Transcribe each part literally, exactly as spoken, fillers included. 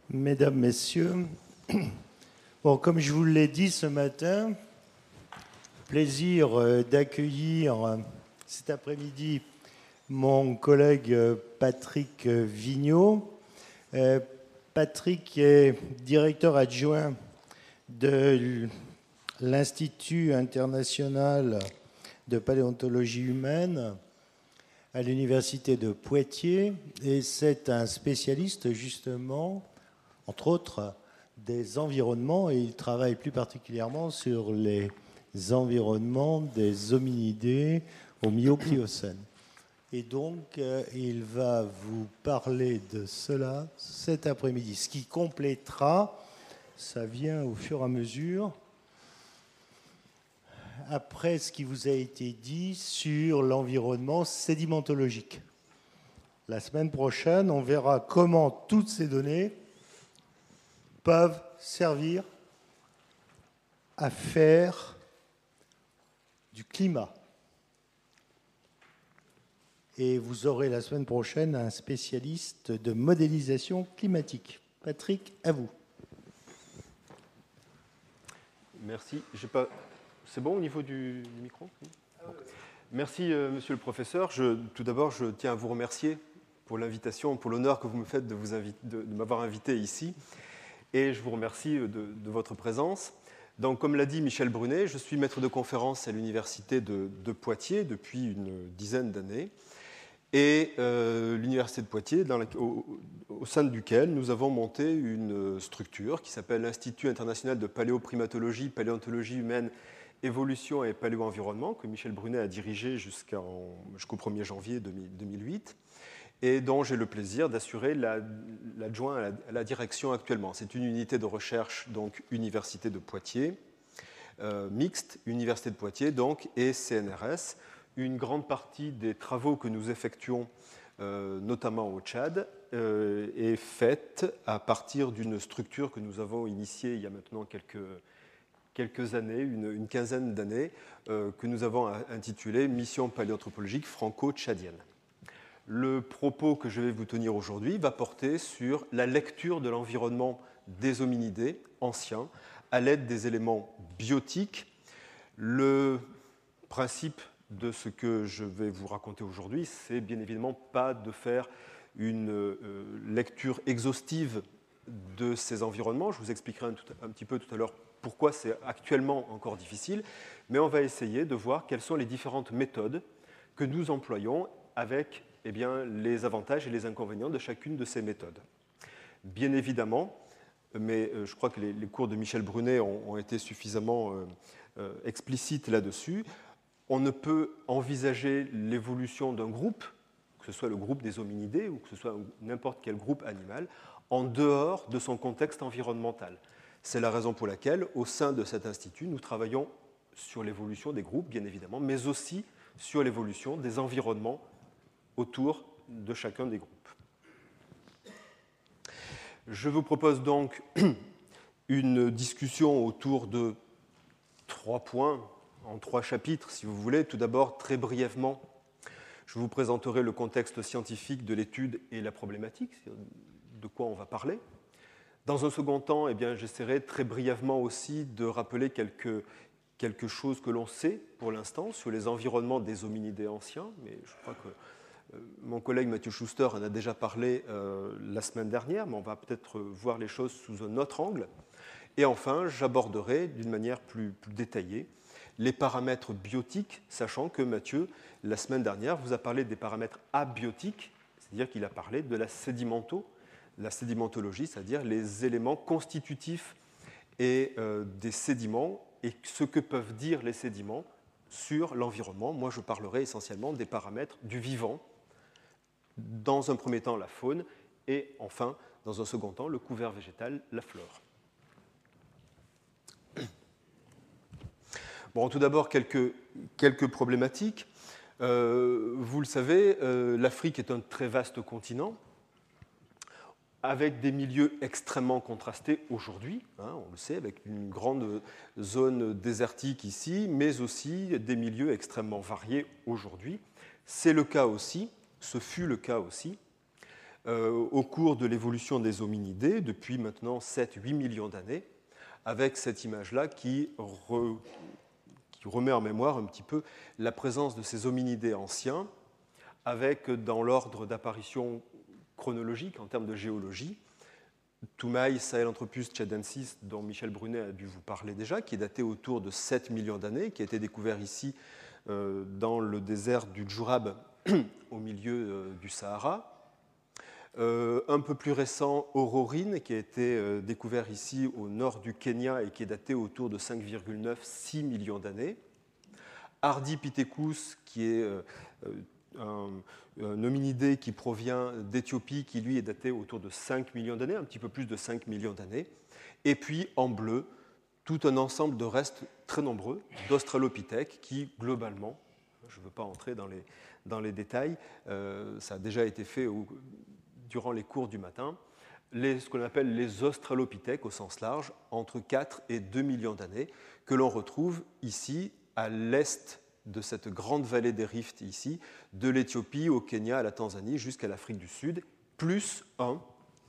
Mesdames, Messieurs, bon, comme je vous l'ai dit ce matin, plaisir d'accueillir cet après-midi mon collègue Patrick Vigneault. Patrick est directeur adjoint de l'Institut international de paléontologie humaine à l'université de Poitiers et c'est un spécialiste justement, entre autres, des environnements et il travaille plus particulièrement sur les environnements des hominidés au Miocénocène. Et donc, euh, il va vous parler de cela cet après-midi. Ce qui complétera, ça vient au fur et à mesure, après ce qui vous a été dit sur l'environnement sédimentologique. La semaine prochaine, on verra comment toutes ces données peuvent servir à faire du climat. Et vous aurez la semaine prochaine un spécialiste de modélisation climatique. Patrick, à vous. Merci. J'ai pas... C'est bon au niveau du, du micro ? Bon. Merci, euh, monsieur le professeur. Je, tout d'abord, je tiens à vous remercier pour l'invitation, pour l'honneur que vous me faites de, vous inviter, de, de m'avoir invité ici. Et je vous remercie de, de votre présence. Donc, comme l'a dit Michel Brunet, je suis maître de conférence à l'université de, de Poitiers depuis une dizaine d'années. Et euh, l'université de Poitiers, dans la, au, au sein duquel nous avons monté une structure qui s'appelle l'Institut international de paléoprimatologie, paléontologie humaine, évolution et paléo-environnement, que Michel Brunet a dirigé jusqu'en, jusqu'au premier janvier deux mille huit, et dont j'ai le plaisir d'assurer la, l'adjoint à la, à la direction actuellement. C'est une unité de recherche, donc Université de Poitiers, euh, mixte, Université de Poitiers, donc, et C N R S. Une grande partie des travaux que nous effectuons, euh, notamment au Tchad, euh, est faite à partir d'une structure que nous avons initiée il y a maintenant quelques, quelques années, une, une quinzaine d'années, euh, que nous avons intitulée « Mission paléoanthropologique franco-tchadienne ». Le propos que je vais vous tenir aujourd'hui va porter sur la lecture de l'environnement des hominidés anciens à l'aide des éléments biotiques. Le principe de ce que je vais vous raconter aujourd'hui, c'est bien évidemment pas de faire une euh, lecture exhaustive de ces environnements. Je vous expliquerai un, tout, un petit peu tout à l'heure pourquoi c'est actuellement encore difficile, mais on va essayer de voir quelles sont les différentes méthodes que nous employons avec eh bien, les avantages et les inconvénients de chacune de ces méthodes. Bien évidemment, mais je crois que les, les cours de Michel Brunet ont, ont été suffisamment euh, euh, explicites là-dessus, on ne peut envisager l'évolution d'un groupe, que ce soit le groupe des hominidés ou que ce soit n'importe quel groupe animal, en dehors de son contexte environnemental. C'est la raison pour laquelle, au sein de cet institut, nous travaillons sur l'évolution des groupes, bien évidemment, mais aussi sur l'évolution des environnements autour de chacun des groupes. Je vous propose donc une discussion autour de trois points, en trois chapitres, si vous voulez. Tout d'abord, très brièvement, je vous présenterai le contexte scientifique de l'étude et la problématique, de quoi on va parler. Dans un second temps, eh bien, j'essaierai très brièvement aussi de rappeler quelque, quelque chose que l'on sait pour l'instant sur les environnements des hominidés anciens, mais je crois que euh, mon collègue Mathieu Schuster en a déjà parlé euh, la semaine dernière, mais on va peut-être voir les choses sous un autre angle. Et enfin, j'aborderai d'une manière plus, plus détaillée les paramètres biotiques, sachant que Mathieu, la semaine dernière, vous a parlé des paramètres abiotiques, c'est-à-dire qu'il a parlé de la sédimento, la sédimentologie, c'est-à-dire les éléments constitutifs et, euh, des sédiments et ce que peuvent dire les sédiments sur l'environnement. Moi, je parlerai essentiellement des paramètres du vivant, dans un premier temps la faune, et enfin, dans un second temps, le couvert végétal, la flore. Bon, tout d'abord, quelques, quelques problématiques. Euh, vous le savez, euh, l'Afrique est un très vaste continent, avec des milieux extrêmement contrastés aujourd'hui, hein, on le sait, avec une grande zone désertique ici, mais aussi des milieux extrêmement variés aujourd'hui. C'est le cas aussi, ce fut le cas aussi, euh, au cours de l'évolution des hominidés, depuis maintenant sept à huit millions d'années, avec cette image-là qui, re, qui remet en mémoire un petit peu la présence de ces hominidés anciens, avec, dans l'ordre d'apparition chronologique en termes de géologie, Toumaï Sahelanthropus tchadensis, dont Michel Brunet a dû vous parler déjà, qui est daté autour de sept millions d'années, qui a été découvert ici euh, dans le désert du Djourab, au milieu euh, du Sahara. Euh, un peu plus récent, Aurorine, qui a été euh, découvert ici au nord du Kenya et qui est daté autour de cinq virgule neuf à six millions d'années. Ardipithecus, qui est euh, un, un hominidé qui provient d'Éthiopie, qui lui est daté autour de cinq millions d'années, un petit peu plus de cinq millions d'années. Et puis en bleu, tout un ensemble de restes très nombreux d'Australopithèques qui, globalement, je ne veux pas entrer dans les, dans les détails, euh, ça a déjà été fait au, durant les cours du matin, les, ce qu'on appelle les Australopithèques au sens large, entre quatre et deux millions d'années, que l'on retrouve ici à l'est de cette grande vallée des rifts ici, de l'Éthiopie au Kenya, à la Tanzanie, jusqu'à l'Afrique du Sud, plus un,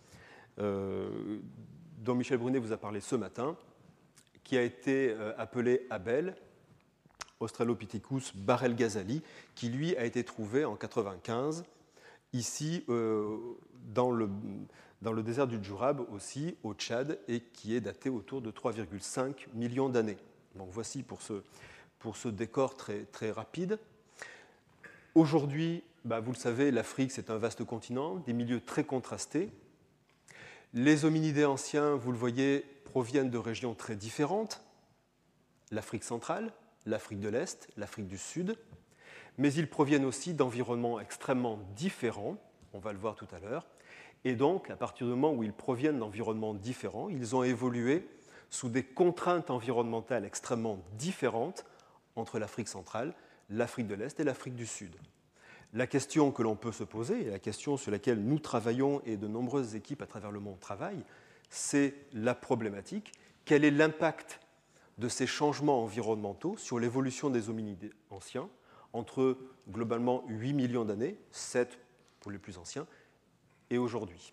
euh, dont Michel Brunet vous a parlé ce matin, qui a été euh, appelé Abel, Australopithecus barel-ghazali, qui lui a été trouvé en quatre-vingt-quinze, ici euh, dans, le, dans le désert du Djourab aussi, au Tchad, et qui est daté autour de trois virgule cinq millions d'années. Donc voici pour ce, pour ce décor très, très rapide. Aujourd'hui, bah, vous le savez, l'Afrique, c'est un vaste continent, des milieux très contrastés. Les hominidés anciens, vous le voyez, proviennent de régions très différentes. L'Afrique centrale, l'Afrique de l'Est, l'Afrique du Sud. Mais ils proviennent aussi d'environnements extrêmement différents, on va le voir tout à l'heure. Et donc, à partir du moment où ils proviennent d'environnements différents, ils ont évolué sous des contraintes environnementales extrêmement différentes entre l'Afrique centrale, l'Afrique de l'Est et l'Afrique du Sud. La question que l'on peut se poser, et la question sur laquelle nous travaillons et de nombreuses équipes à travers le monde travaillent, c'est la problématique. Quel est l'impact de ces changements environnementaux sur l'évolution des hominidés anciens entre globalement huit millions d'années, sept pour les plus anciens, et aujourd'hui?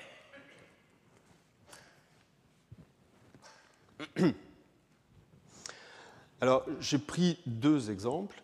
Alors, j'ai pris deux exemples,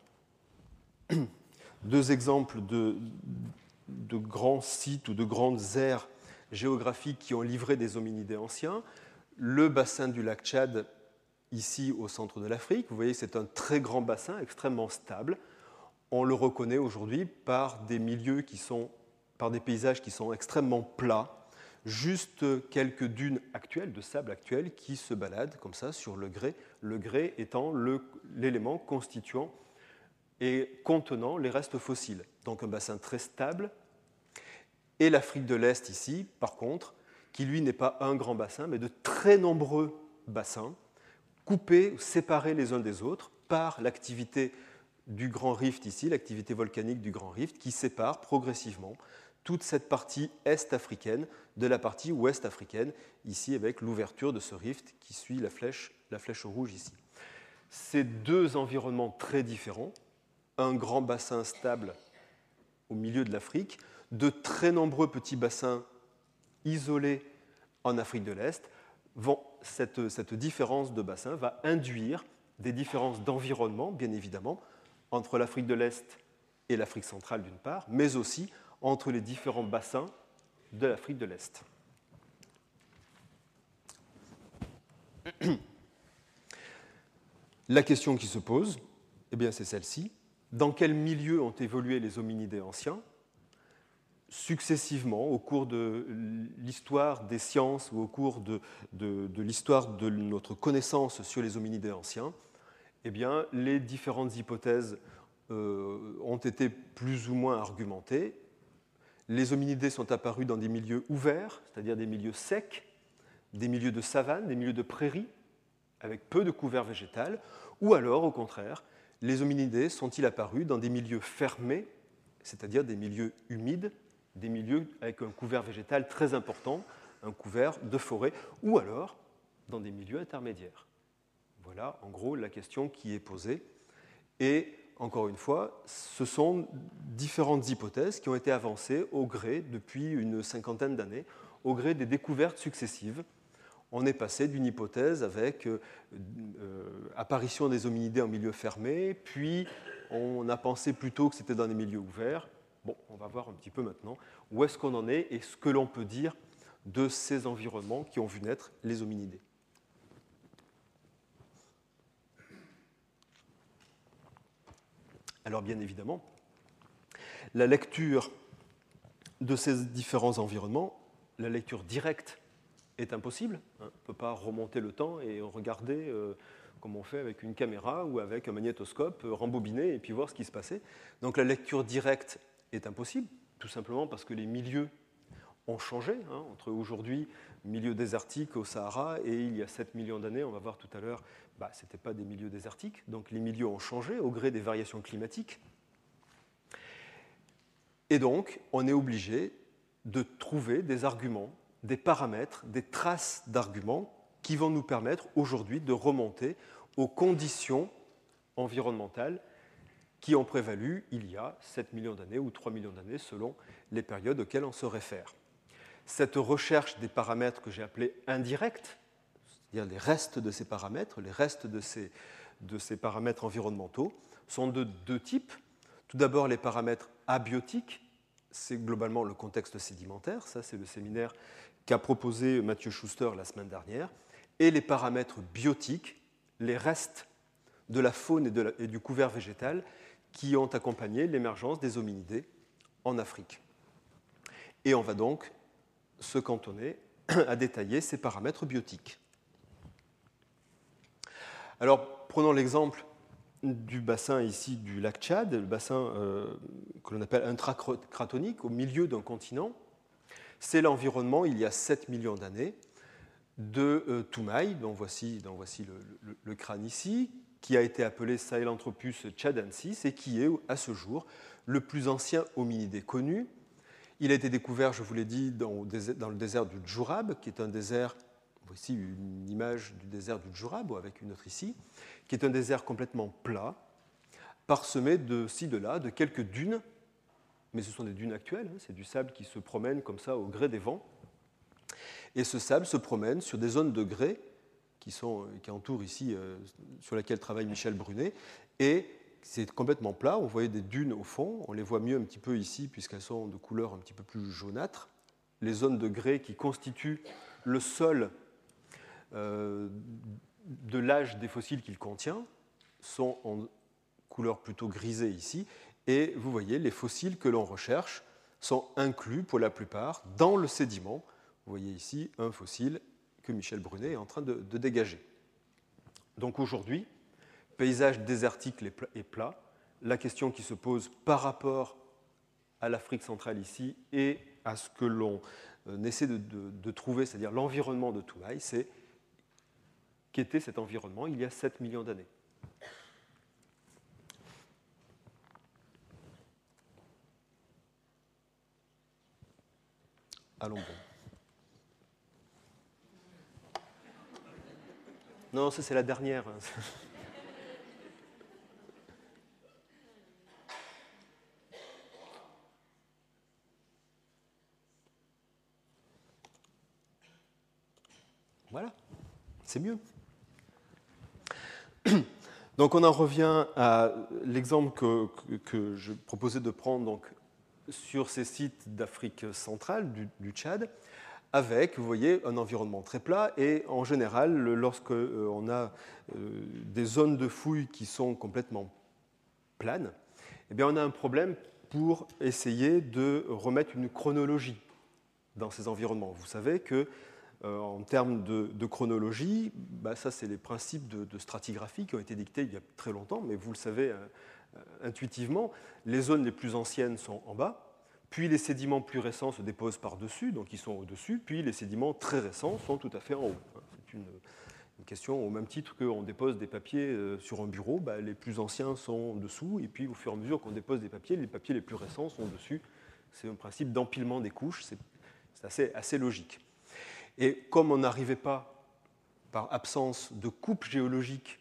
deux exemples de, de grands sites ou de grandes aires géographiques qui ont livré des hominidés anciens. Le bassin du lac Tchad, ici au centre de l'Afrique, vous voyez, c'est un très grand bassin, extrêmement stable. On le reconnaît aujourd'hui par des milieux qui sont, par des paysages qui sont extrêmement plats, juste quelques dunes actuelles, de sable actuel, qui se baladent comme ça sur le grès, le grès étant le, l'élément constituant et contenant les restes fossiles. Donc un bassin très stable. Et l'Afrique de l'Est ici, par contre, qui lui n'est pas un grand bassin, mais de très nombreux bassins, coupés, séparés les uns des autres par l'activité du Grand Rift ici, l'activité volcanique du Grand Rift, qui sépare progressivement toute cette partie est-africaine de la partie ouest-africaine, ici avec l'ouverture de ce rift qui suit la flèche, la flèche rouge ici. Ces deux environnements très différents, un grand bassin stable au milieu de l'Afrique, de très nombreux petits bassins isolés en Afrique de l'Est, vont, cette, cette différence de bassin va induire des différences d'environnement, bien évidemment, entre l'Afrique de l'Est et l'Afrique centrale d'une part, mais aussi entre les différents bassins de l'Afrique de l'Est. La question qui se pose, eh bien, c'est celle-ci. Dans quel milieu ont évolué les hominidés anciens? Successivement, au cours de l'histoire des sciences ou au cours de, de, de l'histoire de notre connaissance sur les hominidés anciens, eh bien, les différentes hypothèses euh, ont été plus ou moins argumentées. Les hominidés sont apparus dans des milieux ouverts, c'est-à-dire des milieux secs, des milieux de savane, des milieux de prairies, avec peu de couvert végétal, ou alors, au contraire, les hominidés sont-ils apparus dans des milieux fermés, c'est-à-dire des milieux humides, des milieux avec un couvert végétal très important, un couvert de forêt, ou alors dans des milieux intermédiaires. Voilà, en gros, la question qui est posée. Et encore une fois, ce sont différentes hypothèses qui ont été avancées au gré, depuis une cinquantaine d'années, au gré des découvertes successives. On est passé d'une hypothèse avec euh, euh, apparition des hominidés en milieu fermé, puis on a pensé plutôt que c'était dans des milieux ouverts. Bon, on va voir un petit peu maintenant où est-ce qu'on en est et ce que l'on peut dire de ces environnements qui ont vu naître les hominidés. Alors bien évidemment, la lecture de ces différents environnements, la lecture directe est impossible. On ne peut pas remonter le temps et regarder euh, comme on fait avec une caméra ou avec un magnétoscope, euh, rembobiner et puis voir ce qui se passait. Donc la lecture directe est impossible, tout simplement parce que les milieux ont changé. Hein, entre aujourd'hui, milieu désertique au Sahara, et il y a sept millions d'années, on va voir tout à l'heure, bah, ce n'étaient pas des milieux désertiques. Donc les milieux ont changé au gré des variations climatiques. Et donc, on est obligé de trouver des arguments, des paramètres, des traces d'arguments qui vont nous permettre aujourd'hui de remonter aux conditions environnementales qui ont prévalu il y a sept millions d'années ou trois millions d'années selon les périodes auxquelles on se réfère. Cette recherche des paramètres que j'ai appelés indirects, c'est-à-dire les restes de ces paramètres, les restes de ces, de ces paramètres environnementaux, sont de deux types. Tout d'abord, les paramètres abiotiques, c'est globalement le contexte sédimentaire, ça c'est le séminaire qu'a proposé Mathieu Schuster la semaine dernière, et les paramètres biotiques, les restes de la faune et, de la, et du couvert végétal qui ont accompagné l'émergence des hominidés en Afrique. Et on va donc se cantonner à détailler ces paramètres biotiques. Alors, prenons l'exemple du bassin ici du lac Tchad, le bassin euh, que l'on appelle intracratonique, au milieu d'un continent. C'est l'environnement, il y a sept millions d'années, de euh, Toumaï, dont voici, dont voici le, le, le crâne ici, qui a été appelé Sahelanthropus tchadensis et qui est, à ce jour, le plus ancien hominidé connu. Il a été découvert, je vous l'ai dit, dans, dans le désert du Djourab, qui est un désert, voici une image du désert du Djourab, avec une autre ici, qui est un désert complètement plat, parsemé de ci, de là, de quelques dunes, mais ce sont des dunes actuelles, hein, c'est du sable qui se promène comme ça au gré des vents. Et ce sable se promène sur des zones de grès qui, sont, qui entourent ici, euh, sur lesquelles travaille Michel Brunet, et c'est complètement plat, on voyait des dunes au fond, on les voit mieux un petit peu ici puisqu'elles sont de couleur un petit peu plus jaunâtre. Les zones de grès qui constituent le sol euh, de l'âge des fossiles qu'il contient sont en couleur plutôt grisée ici, et vous voyez, les fossiles que l'on recherche sont inclus pour la plupart dans le sédiment. Vous voyez ici un fossile que Michel Brunet est en train de, de dégager. Donc aujourd'hui, paysage désertique et plat, la question qui se pose par rapport à l'Afrique centrale ici et à ce que l'on essaie de, de, de trouver, c'est-à-dire l'environnement de Toumaï, c'est qu'était cet environnement il y a sept millions d'années. Allons bon. Non, ça c'est la dernière. Voilà, c'est mieux. Donc on en revient à l'exemple que, que, que je proposais de prendre donc, sur ces sites d'Afrique centrale, du, du Tchad, avec, vous voyez, un environnement très plat. Et en général, lorsque euh, on a euh, des zones de fouilles qui sont complètement planes, eh bien on a un problème pour essayer de remettre une chronologie dans ces environnements. Vous savez que Euh, en termes de, de chronologie, bah ça c'est les principes de, de stratigraphie qui ont été dictés il y a très longtemps, mais vous le savez euh, euh, intuitivement, les zones les plus anciennes sont en bas, puis les sédiments plus récents se déposent par-dessus, donc ils sont au-dessus, puis les sédiments très récents sont tout à fait en haut. C'est une, une question au même titre qu'on dépose des papiers euh, sur un bureau, bah, les plus anciens sont dessous, et puis au fur et à mesure qu'on dépose des papiers, les papiers les plus récents sont dessus. C'est un principe d'empilement des couches, c'est, c'est assez, assez logique. Et comme on n'arrivait pas, par absence de coupe géologique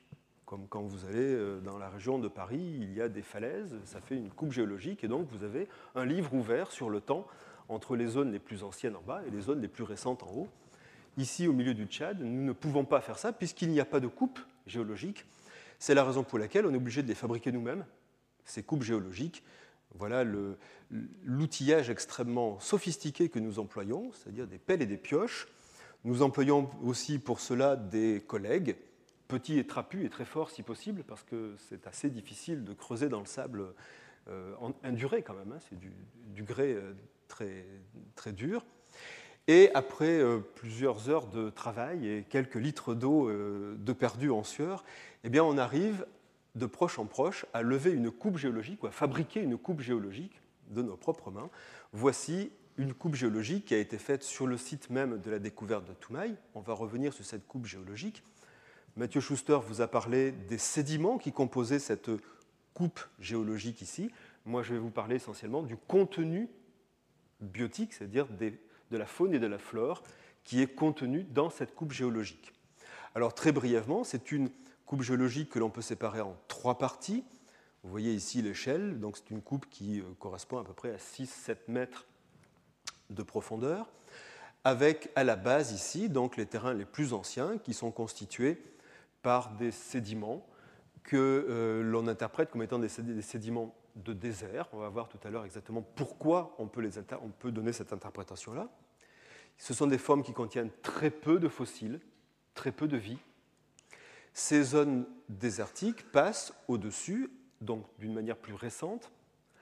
Comme quand vous allez dans la région de Paris, il y a des falaises, ça fait une coupe géologique, et donc vous avez un livre ouvert sur le temps entre les zones les plus anciennes en bas et les zones les plus récentes en haut. Ici, au milieu du Tchad, nous ne pouvons pas faire ça puisqu'il n'y a pas de coupe géologique. C'est la raison pour laquelle on est obligé de les fabriquer nous-mêmes, ces coupes géologiques. Voilà le, l'outillage extrêmement sophistiqué que nous employons, c'est-à-dire des pelles et des pioches. Nous employons aussi pour cela des collègues, petits et trapus et très forts si possible, parce que c'est assez difficile de creuser dans le sable euh, induré quand même, hein, c'est du, du grès euh, très, très dur. Et après euh, plusieurs heures de travail et quelques litres d'eau euh, de perdu en sueur, eh bien, on arrive de proche en proche à lever une coupe géologique ou à fabriquer une coupe géologique de nos propres mains. Voici une coupe géologique qui a été faite sur le site même de la découverte de Toumaï. On va revenir sur cette coupe géologique. Mathieu Schuster vous a parlé des sédiments qui composaient cette coupe géologique ici. Moi, je vais vous parler essentiellement du contenu biotique, c'est-à-dire des, de la faune et de la flore qui est contenu dans cette coupe géologique. Alors, très brièvement, c'est une coupe géologique que l'on peut séparer en trois parties. Vous voyez ici l'échelle, donc c'est une coupe qui correspond à peu près à six à sept mètres de profondeur, avec à la base ici donc les terrains les plus anciens qui sont constitués par des sédiments que euh, l'on interprète comme étant des, des sédiments de désert. On va voir tout à l'heure exactement pourquoi on peut, les inter- on peut donner cette interprétation-là. Ce sont des formes qui contiennent très peu de fossiles, très peu de vie. Ces zones désertiques passent au-dessus, donc d'une manière plus récente,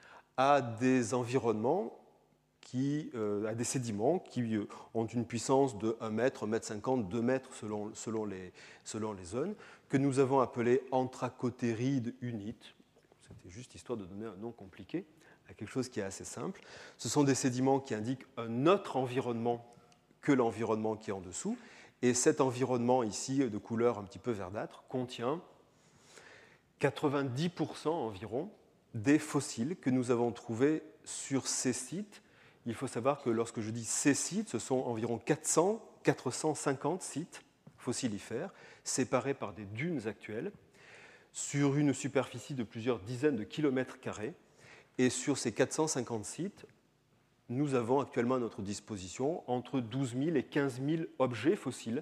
à des environnements, qui, euh, à des sédiments qui euh, ont une puissance de un mètre, un mètre cinquante, deux mètres selon, selon, les, selon les zones, que nous avons appelés anthracotérides unites. C'était juste histoire de donner un nom compliqué à quelque chose qui est assez simple. Ce sont des sédiments qui indiquent un autre environnement que l'environnement qui est en dessous. Et cet environnement ici, de couleur un petit peu verdâtre, contient quatre-vingt-dix pour cent environ des fossiles que nous avons trouvés sur ces sites. Il faut savoir que lorsque je dis ces sites, ce sont environ quatre cents à quatre cent cinquante sites fossilifères, séparés par des dunes actuelles, sur une superficie de plusieurs dizaines de kilomètres carrés. Et sur ces quatre cent cinquante sites, nous avons actuellement à notre disposition entre douze mille et quinze mille objets fossiles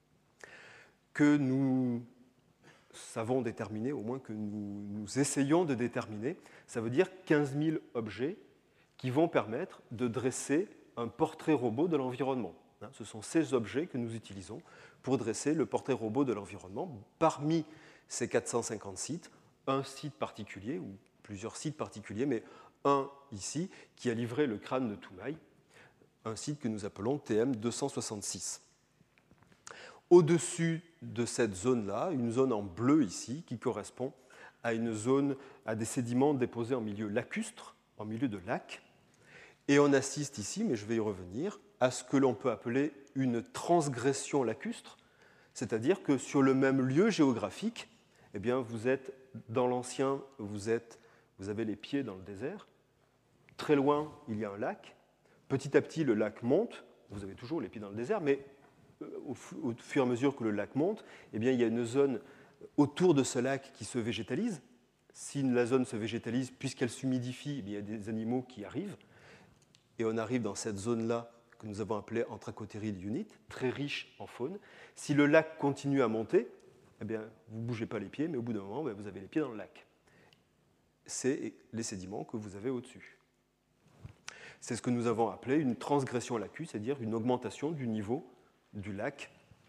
que nous savons déterminer, au moins que nous, nous essayons de déterminer. Ça veut dire quinze mille objets qui vont permettre de dresser un portrait robot de l'environnement. Ce sont ces objets que nous utilisons pour dresser le portrait robot de l'environnement. Parmi ces quatre cent cinquante sites, un site particulier, ou plusieurs sites particuliers, mais un ici, qui a livré le crâne de Toumaï, un site que nous appelons T M deux cent soixante-six. Au-dessus de cette zone-là, une zone en bleu ici, qui correspond à une zone, à des sédiments déposés en milieu lacustre, en milieu de lac. Et on assiste ici, mais je vais y revenir, à ce que l'on peut appeler une transgression lacustre, c'est-à-dire que sur le même lieu géographique, eh bien, vous êtes dans l'ancien, vous, êtes, vous avez les pieds dans le désert, très loin, il y a un lac, petit à petit, le lac monte, vous avez toujours les pieds dans le désert, mais au, au fur et à mesure que le lac monte, eh bien, il y a une zone autour de ce lac qui se végétalise. Si la zone se végétalise, puisqu'elle s'humidifie, eh bien, il y a des animaux qui arrivent, et on arrive dans cette zone-là que nous avons appelée Anthracothérid unit, très riche en faune. Si le lac continue à monter, eh bien, vous ne bougez pas les pieds, mais au bout d'un moment, vous avez les pieds dans le lac. C'est les sédiments que vous avez au-dessus. C'est ce que nous avons appelé une transgression lacus, c'est-à-dire une augmentation du niveau du lac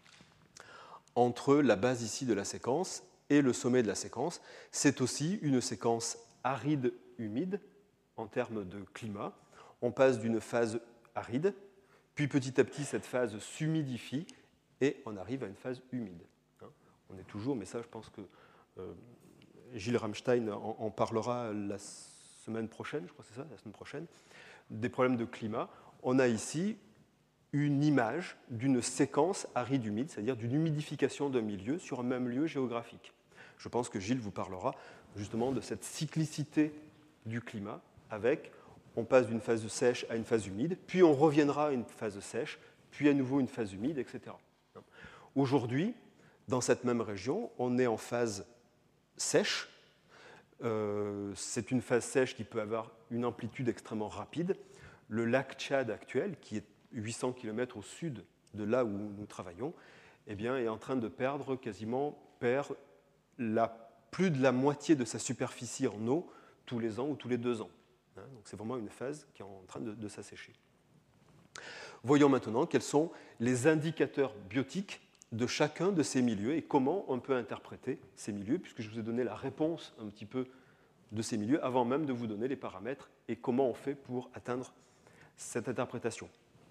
entre la base ici de la séquence et le sommet de la séquence. C'est aussi une séquence aride-humide en termes de climat. On passe d'une phase aride, puis petit à petit, cette phase s'humidifie et on arrive à une phase humide. On est toujours, mais ça, je pense que euh, Gilles Ramstein en, en parlera la semaine prochaine, je crois que c'est ça, la semaine prochaine, des problèmes de climat. On a ici une image d'une séquence aride-humide, c'est-à-dire d'une humidification d'un milieu sur un même lieu géographique. Je pense que Gilles vous parlera justement de cette cyclicité du climat avec, on passe d'une phase sèche à une phase humide, puis on reviendra à une phase sèche, puis à nouveau une phase humide, et cetera. Aujourd'hui, dans cette même région, on est en phase sèche. Euh, c'est une phase sèche qui peut avoir une amplitude extrêmement rapide. Le lac Tchad actuel, qui est huit cents kilomètres au sud de là où nous travaillons, eh bien, est en train de perdre quasiment perd la, plus de la moitié de sa superficie en eau tous les ans ou tous les deux ans. Hein, donc c'est vraiment une phase qui est en train de, de s'assécher. Voyons maintenant quels sont les indicateurs biotiques de chacun de ces milieux et comment on peut interpréter ces milieux, puisque je vous ai donné la réponse un petit peu de ces milieux avant même de vous donner les paramètres et comment on fait pour atteindre cette interprétation.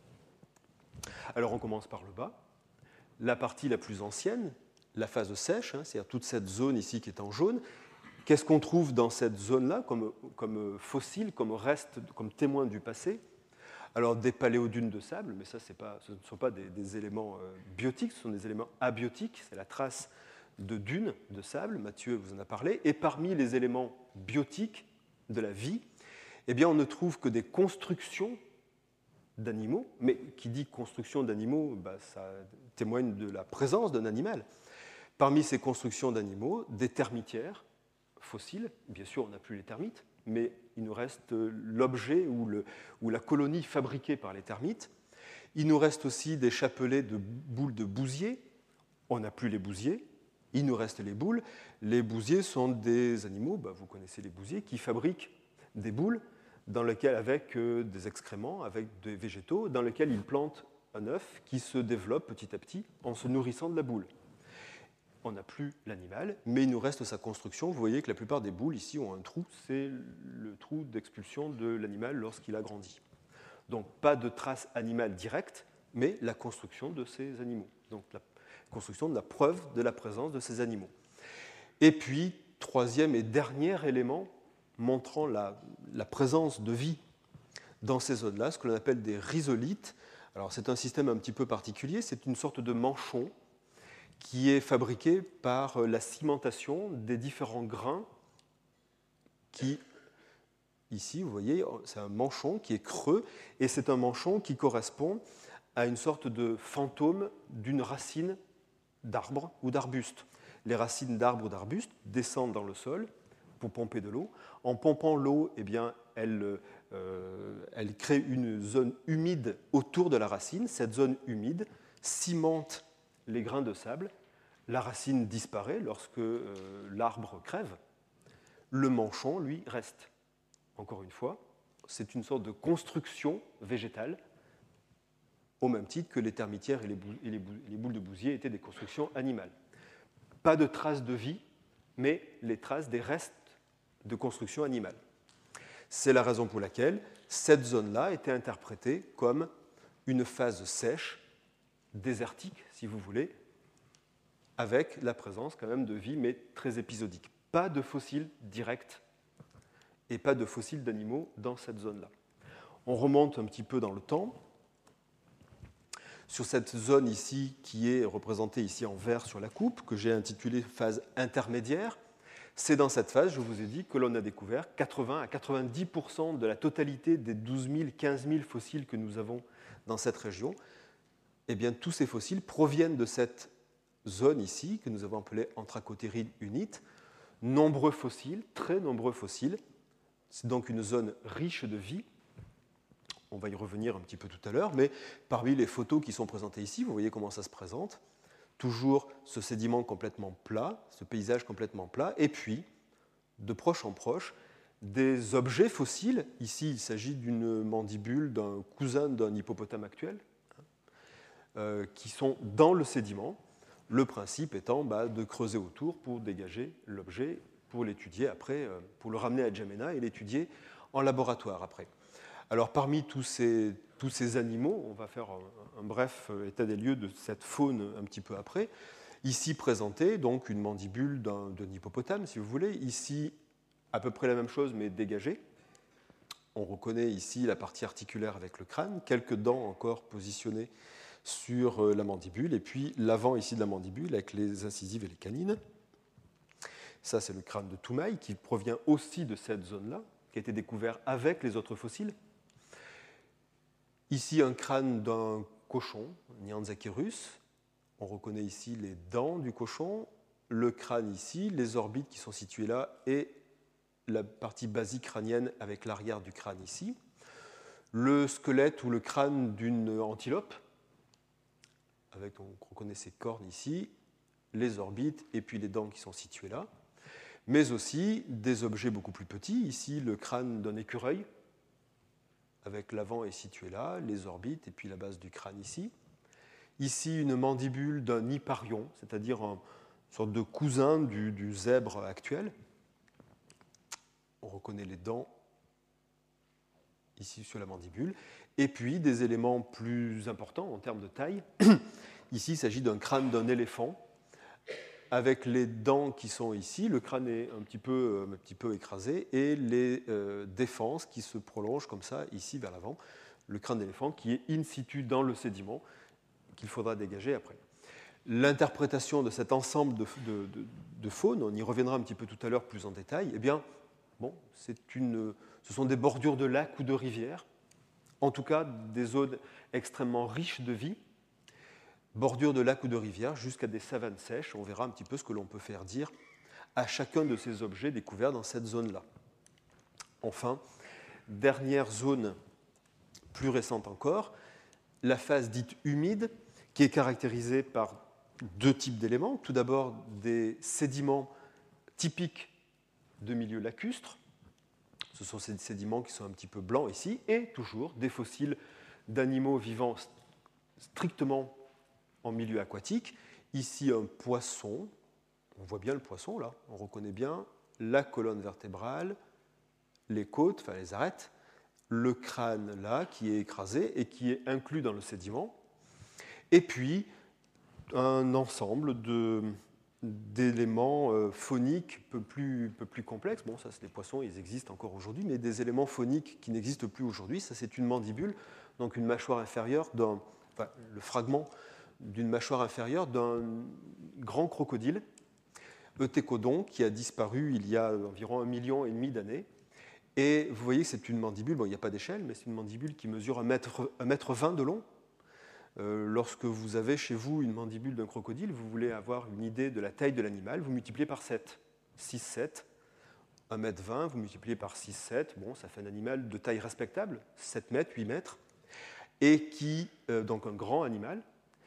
Alors on commence par le bas. La partie la plus ancienne, la phase sèche, hein, c'est-à-dire toute cette zone ici qui est en jaune. Qu'est-ce qu'on trouve dans cette zone-là comme, comme fossile, comme reste, comme témoin du passé? Alors des paléodunes de sable, mais ça, pas, ce ne sont pas des, des éléments euh, biotiques, ce sont des éléments abiotiques, c'est la trace de dunes de sable, Mathieu vous en a parlé, et parmi les éléments biotiques de la vie, eh bien, on ne trouve que des constructions d'animaux, mais qui dit construction d'animaux, bah, ça témoigne de la présence d'un animal. Parmi ces constructions d'animaux, des termitières fossiles, bien sûr on n'a plus les termites, mais il nous reste l'objet ou, le, ou la colonie fabriquée par les termites. Il nous reste aussi des chapelets de boules de bousier. On n'a plus les bousiers. Il nous reste les boules. Les bousiers sont des animaux, bah vous connaissez les bousiers, qui fabriquent des boules dans lesquelles, avec des excréments, avec des végétaux, dans lesquels ils plantent un œuf qui se développe petit à petit en se nourrissant de la boule. On n'a plus l'animal, mais il nous reste sa construction. Vous voyez que la plupart des boules ici ont un trou, c'est le trou d'expulsion de l'animal lorsqu'il a grandi. Donc pas de trace animale directe, mais la construction de ces animaux. Donc la construction de la preuve de la présence de ces animaux. Et puis, troisième et dernier élément montrant la, la présence de vie dans ces zones-là, ce que l'on appelle des rhizolites. Alors c'est un système un petit peu particulier, c'est une sorte de manchon qui est fabriqué par la cimentation des différents grains qui, ici, vous voyez, c'est un manchon qui est creux, et c'est un manchon qui correspond à une sorte de fantôme d'une racine d'arbre ou d'arbuste. Les racines d'arbres ou d'arbustes descendent dans le sol pour pomper de l'eau. En pompant l'eau, eh bien, elle, euh, elle crée une zone humide autour de la racine. Cette zone humide cimente les grains de sable, la racine disparaît lorsque euh, l'arbre crève, le manchon, lui, reste. Encore une fois, c'est une sorte de construction végétale, au même titre que les termitières et les, bou- et les, bou- les boules de bousier étaient des constructions animales. Pas de traces de vie, mais les traces des restes de construction animale. C'est la raison pour laquelle cette zone-là était interprétée comme une phase sèche, désertique, si vous voulez, avec la présence quand même de vie, mais très épisodique. Pas de fossiles directs et pas de fossiles d'animaux dans cette zone-là. On remonte un petit peu dans le temps. Sur cette zone ici, qui est représentée ici en vert sur la coupe, que j'ai intitulée phase intermédiaire, c'est dans cette phase, je vous ai dit, que l'on a découvert quatre-vingts à quatre-vingt-dix pour cent de la totalité des douze mille, quinze mille fossiles que nous avons dans cette région. Eh bien, tous ces fossiles proviennent de cette zone ici, que nous avons appelée Anthracothérid unite. Nombreux fossiles, très nombreux fossiles. C'est donc une zone riche de vie. On va y revenir un petit peu tout à l'heure, mais parmi les photos qui sont présentées ici, vous voyez comment ça se présente. Toujours ce sédiment complètement plat, ce paysage complètement plat, et puis, de proche en proche, des objets fossiles. Ici, il s'agit d'une mandibule d'un cousin d'un hippopotame actuel, Euh, qui sont dans le sédiment, le principe étant bah, de creuser autour pour dégager l'objet, pour l'étudier après, euh, pour le ramener à N'Djamena et l'étudier en laboratoire après. Alors parmi tous ces, tous ces animaux, on va faire un, un bref état des lieux de cette faune un petit peu après. Ici présenté donc une mandibule d'un, d'un hippopotame, si vous voulez. Ici, à peu près la même chose, mais dégagée. On reconnaît ici la partie articulaire avec le crâne, quelques dents encore positionnées sur la mandibule, et puis l'avant ici de la mandibule avec les incisives et les canines. Ça, c'est le crâne de Toumaï, qui provient aussi de cette zone-là, qui a été découvert avec les autres fossiles. Ici, un crâne d'un cochon, Nyanzacerus. On reconnaît ici les dents du cochon. le crâne ici, les orbites qui sont situées là et la partie basique crânienne avec l'arrière du crâne ici. Le squelette ou le crâne d'une antilope, avec, on reconnaît ses cornes ici, les orbites et puis les dents qui sont situées là, mais aussi des objets beaucoup plus petits. Ici, le crâne d'un écureuil, avec l'avant est situé là, les orbites et puis la base du crâne ici. Ici, une mandibule d'un hipparion, c'est-à-dire une sorte de cousin du, du zèbre actuel. On reconnaît les dents ici sur la mandibule. Et puis, des éléments plus importants en termes de taille. Ici, il s'agit d'un crâne d'un éléphant, avec les dents qui sont ici, le crâne est un petit peu, un petit peu écrasé, et les euh, défenses qui se prolongent comme ça, ici vers l'avant. Le crâne d'éléphant qui est in situ dans le sédiment, qu'il faudra dégager après. L'interprétation de cet ensemble de, de, de, de faune, on y reviendra un petit peu tout à l'heure plus en détail, eh bien, bon, c'est une, ce sont des bordures de lacs ou de rivières, en tout cas des zones extrêmement riches de vie, bordures de lacs ou de rivières jusqu'à des savanes sèches. On verra un petit peu ce que l'on peut faire dire à chacun de ces objets découverts dans cette zone-là. Enfin, dernière zone plus récente encore, la phase dite humide, qui est caractérisée par deux types d'éléments. Tout d'abord, des sédiments typiques de milieux lacustres. Ce sont ces sédiments qui sont un petit peu blancs ici, et toujours des fossiles d'animaux vivant strictement en milieu aquatique. Ici, un poisson. On voit bien le poisson, là. On reconnaît bien la colonne vertébrale, les côtes, enfin les arêtes, le crâne, là, qui est écrasé et qui est inclus dans le sédiment. Et puis, un ensemble de, d'éléments euh, phoniques un peu plus, peu plus complexes. Bon, ça, c'est les poissons, ils existent encore aujourd'hui, mais des éléments phoniques qui n'existent plus aujourd'hui. Ça, c'est une mandibule, donc une mâchoire inférieure d'un... Enfin, le fragment d'une mâchoire inférieure d'un grand crocodile, Eutécodon, qui a disparu il y a environ un million et demi d'années. Et vous voyez que c'est une mandibule, bon, il n'y a pas d'échelle, mais c'est une mandibule qui mesure un mètre, un mètre vingt de long. Euh, lorsque vous avez chez vous une mandibule d'un crocodile, vous voulez avoir une idée de la taille de l'animal, vous multipliez par sept. six, sept, un mètre vingt, vous multipliez par six, sept, bon, ça fait un animal de taille respectable, sept mètres, huit mètres, et qui, euh, donc un grand animal,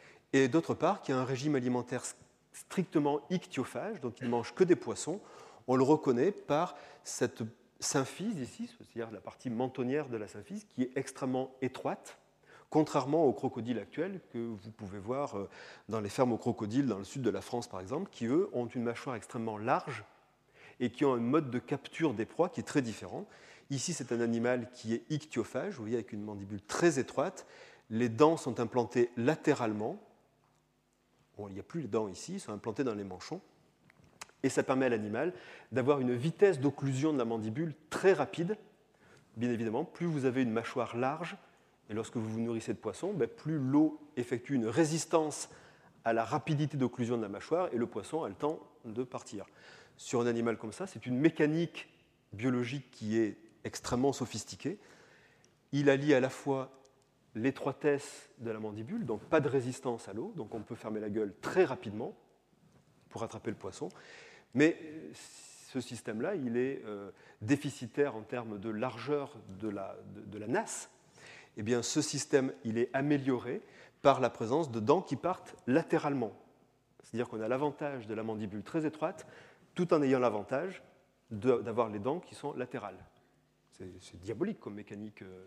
et d'autre part, qui a un régime alimentaire strictement ichtyophage, donc il ne mange que des poissons. On le reconnaît par cette symphyse ici, c'est-à-dire la partie mentonnière de la symphyse, qui est extrêmement étroite, contrairement aux crocodiles actuels que vous pouvez voir dans les fermes aux crocodiles dans le sud de la France, par exemple, qui, eux, ont une mâchoire extrêmement large et qui ont un mode de capture des proies qui est très différent. Ici, c'est un animal qui est ichtyophage, vous voyez, avec une mandibule très étroite. Les dents sont implantées latéralement. Bon, il n'y a plus les dents ici, ils sont implantés dans les manchons. Et ça permet à l'animal d'avoir une vitesse d'occlusion de la mandibule très rapide. Bien évidemment, plus vous avez une mâchoire large, et lorsque vous vous nourrissez de poissons, ben plus l'eau effectue une résistance à la rapidité d'occlusion de la mâchoire, et le poisson a le temps de partir. Sur un animal comme ça, c'est une mécanique biologique qui est extrêmement sophistiquée. Il allie à la fois l'étroitesse de la mandibule, donc pas de résistance à l'eau, donc on peut fermer la gueule très rapidement pour attraper le poisson. Mais ce système-là, il est euh, déficitaire en termes de largeur de la, de, de la nasse. Eh bien, ce système, il est amélioré par la présence de dents qui partent latéralement. C'est-à-dire qu'on a l'avantage de la mandibule très étroite, tout en ayant l'avantage de, d'avoir les dents qui sont latérales. C'est, c'est diabolique comme mécanique euh,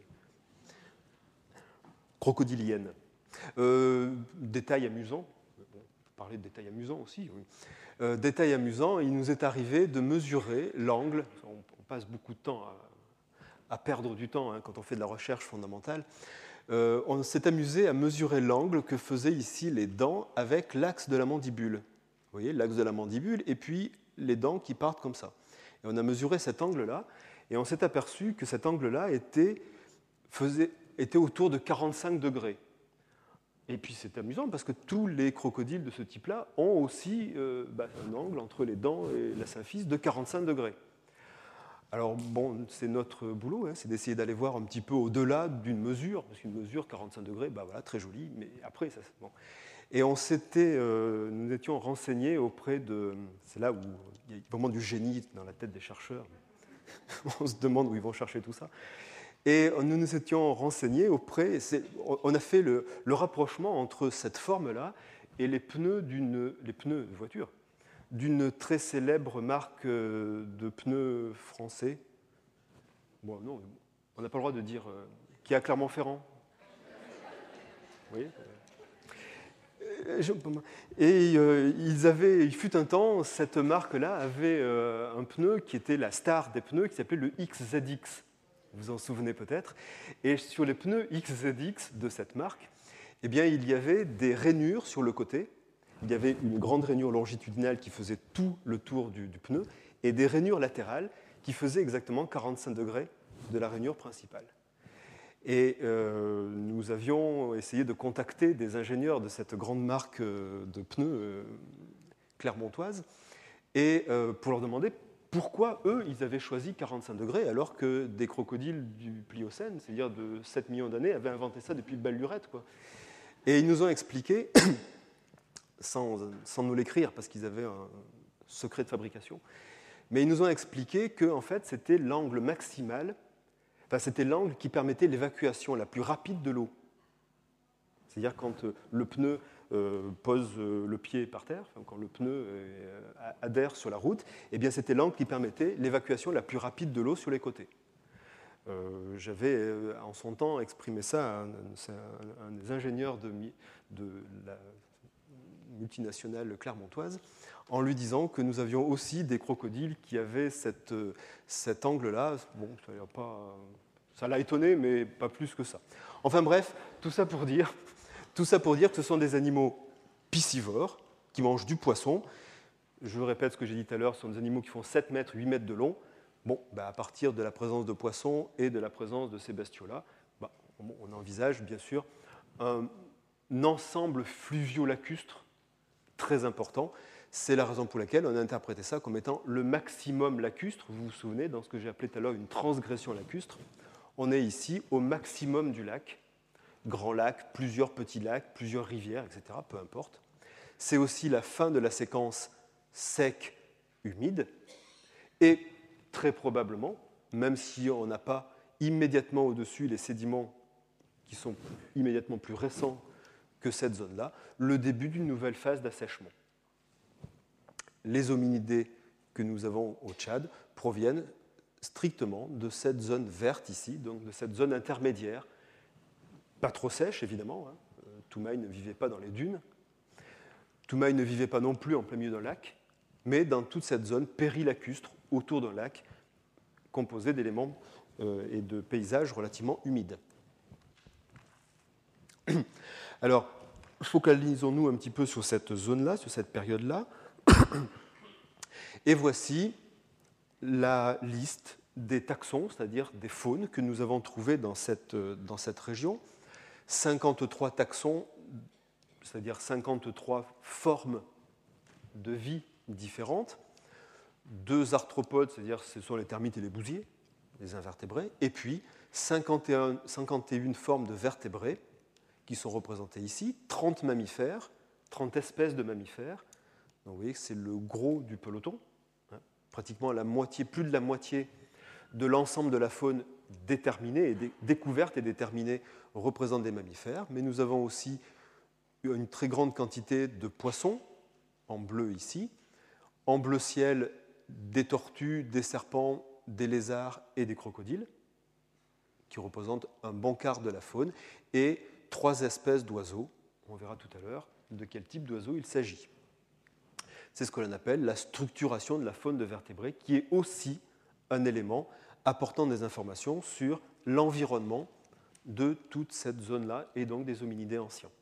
crocodilienne. Euh, détail amusant, bon, on peut parler de détail amusant aussi. Oui. Euh, détail amusant, il nous est arrivé de mesurer l'angle. On, on passe beaucoup de temps à, à perdre du temps hein, quand on fait de la recherche fondamentale. Euh, on s'est amusé à mesurer l'angle que faisaient ici les dents avec l'axe de la mandibule. Vous voyez, l'axe de la mandibule et puis les dents qui partent comme ça. Et on a mesuré cet angle-là et on s'est aperçu que cet angle-là était, faisait, était autour de quarante-cinq degrés. Et puis c'est amusant parce que tous les crocodiles de ce type-là ont aussi euh, bah, un angle entre les dents et la symphyse de quarante-cinq degrés. Alors bon, c'est notre boulot, hein, c'est d'essayer d'aller voir un petit peu au-delà d'une mesure, parce qu'une mesure quarante-cinq degrés, bah voilà, très jolie, mais après, ça, bon. Et on s'était, euh, nous étions renseignés auprès de... C'est là où il y a vraiment du génie dans la tête des chercheurs. On se demande où ils vont chercher tout ça. Et nous nous étions renseignés auprès... On a fait le, le rapprochement entre cette forme-là et les pneus, d'une, les pneus de voiture d'une très célèbre marque de pneus français. Bon, non, on n'a pas le droit de dire... Euh, qui est à Clermont-Ferrand. Oui. Et euh, ils avaient, il fut un temps, cette marque-là avait euh, un pneu qui était la star des pneus, qui s'appelait le X Z X. Vous vous en souvenez peut-être. Et sur les pneus X Z X de cette marque, eh bien, il y avait des rainures sur le côté. Il y avait une grande rainure longitudinale qui faisait tout le tour du, du pneu, et des rainures latérales qui faisaient exactement quarante-cinq degrés de la rainure principale. Et euh, nous avions essayé de contacter des ingénieurs de cette grande marque de pneus euh, clermontoise et euh, pour leur demander pourquoi eux, ils avaient choisi quarante-cinq degrés alors que des crocodiles du Pliocène, c'est-à-dire de sept millions d'années, avaient inventé ça depuis belle lurette, quoi. Et ils nous ont expliqué, sans, sans nous l'écrire parce qu'ils avaient un secret de fabrication, mais ils nous ont expliqué que en fait, c'était l'angle maximal. Enfin, c'était l'angle qui permettait l'évacuation la plus rapide de l'eau. C'est-à-dire quand le pneu euh, pose le pied par terre, enfin, quand le pneu euh, adhère sur la route, eh bien, c'était l'angle qui permettait l'évacuation la plus rapide de l'eau sur les côtés. Euh, j'avais, euh, en son temps, exprimé ça à un, un, un des ingénieurs de, de la multinationale clermontoise, en lui disant que nous avions aussi des crocodiles qui avaient cette, cet angle-là. Bon, ça l'a pas, ça l'a étonné, mais pas plus que ça. Enfin bref, tout ça pour dire, tout ça pour dire que ce sont des animaux piscivores qui mangent du poisson. Je répète ce que j'ai dit tout à l'heure, ce sont des animaux qui font sept mètres, huit mètres de long. Bon, bah à partir de la présence de poissons et de la présence de ces bestiaux-là, bah, on envisage bien sûr un, un ensemble fluvio-lacustre très important. C'est la raison pour laquelle on a interprété ça comme étant le maximum lacustre. Vous vous souvenez, dans ce que j'ai appelé tout à l'heure une transgression lacustre, on est ici au maximum du lac, grand lac, plusieurs petits lacs, plusieurs rivières, et cetera, peu importe. C'est aussi la fin de la séquence sec, humide, et très probablement, même si on n'a pas immédiatement au-dessus les sédiments qui sont immédiatement plus récents que cette zone-là, le début d'une nouvelle phase d'assèchement. Les hominidés que nous avons au Tchad proviennent strictement de cette zone verte ici, donc de cette zone intermédiaire, pas trop sèche évidemment, hein. Toumaï ne vivait pas dans les dunes, Toumaï ne vivait pas non plus en plein milieu d'un lac, mais dans toute cette zone périlacustre autour d'un lac composé d'éléments euh, et de paysages relativement humides. Alors, focalisons-nous un petit peu sur cette zone-là, sur cette période-là. Et voici la liste des taxons, c'est-à-dire des faunes que nous avons trouvées dans cette, dans cette région. cinquante-trois taxons, c'est-à-dire cinquante-trois formes de vie différentes. Deux arthropodes, c'est-à-dire ce sont les termites et les bousiers, les invertébrés. Et puis cinquante et un, cinquante et une formes de vertébrés qui sont représentés ici, trente mammifères, trente espèces de mammifères. Donc vous voyez que c'est le gros du peloton, hein, pratiquement la moitié, plus de la moitié de l'ensemble de la faune déterminée, et dé- découverte et déterminée représente des mammifères. Mais nous avons aussi une très grande quantité de poissons, en bleu ici, en bleu ciel des tortues, des serpents, des lézards et des crocodiles, qui représentent un bon quart de la faune, et trois espèces d'oiseaux. On verra tout à l'heure de quel type d'oiseau il s'agit. C'est ce que l'on appelle la structuration de la faune de vertébrés, qui est aussi un élément apportant des informations sur l'environnement de toute cette zone-là, et donc des hominidés anciens.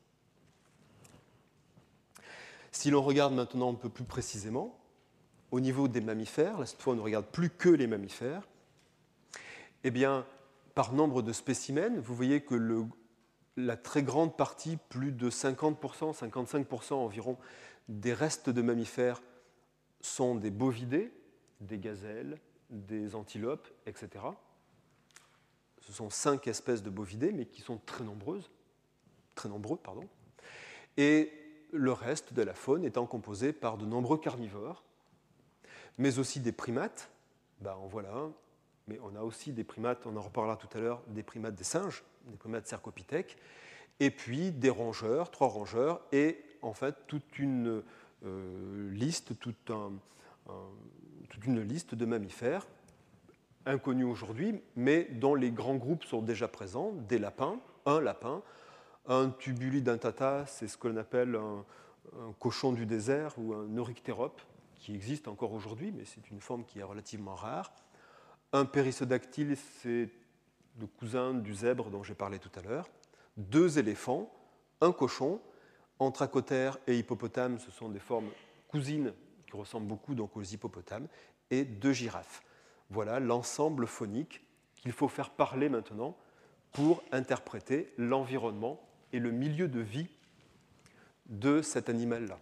Si l'on regarde maintenant un peu plus précisément, au niveau des mammifères, là, cette fois on ne regarde plus que les mammifères, eh bien, par nombre de spécimens, vous voyez que le, la très grande partie, plus de cinquante pour cent, cinquante-cinq pour cent environ, des restes de mammifères sont des bovidés, des gazelles, des antilopes, et cetera. Ce sont cinq espèces de bovidés, mais qui sont très nombreuses, très nombreux, pardon. Et le reste de la faune étant composé par de nombreux carnivores, mais aussi des primates. Ben, en voilà un, mais on a aussi des primates, on en reparlera tout à l'heure, des primates des singes, des primates cercopithèques, et puis des rongeurs, trois rongeurs, et en fait toute une euh, liste, tout un, un, toute une liste de mammifères inconnus aujourd'hui, mais dont les grands groupes sont déjà présents, des lapins, un lapin, un tubulid dentata, c'est ce qu'on appelle un, un cochon du désert ou un euryctérope, qui existe encore aujourd'hui, mais c'est une forme qui est relativement rare. Un périssodactyle, c'est le cousin du zèbre dont j'ai parlé tout à l'heure. Deux éléphants, un cochon, anthracotère et hippopotame, ce sont des formes cousines qui ressemblent beaucoup donc aux hippopotames, et deux girafes. Voilà l'ensemble phonique qu'il faut faire parler maintenant pour interpréter l'environnement et le milieu de vie de cet animal-là.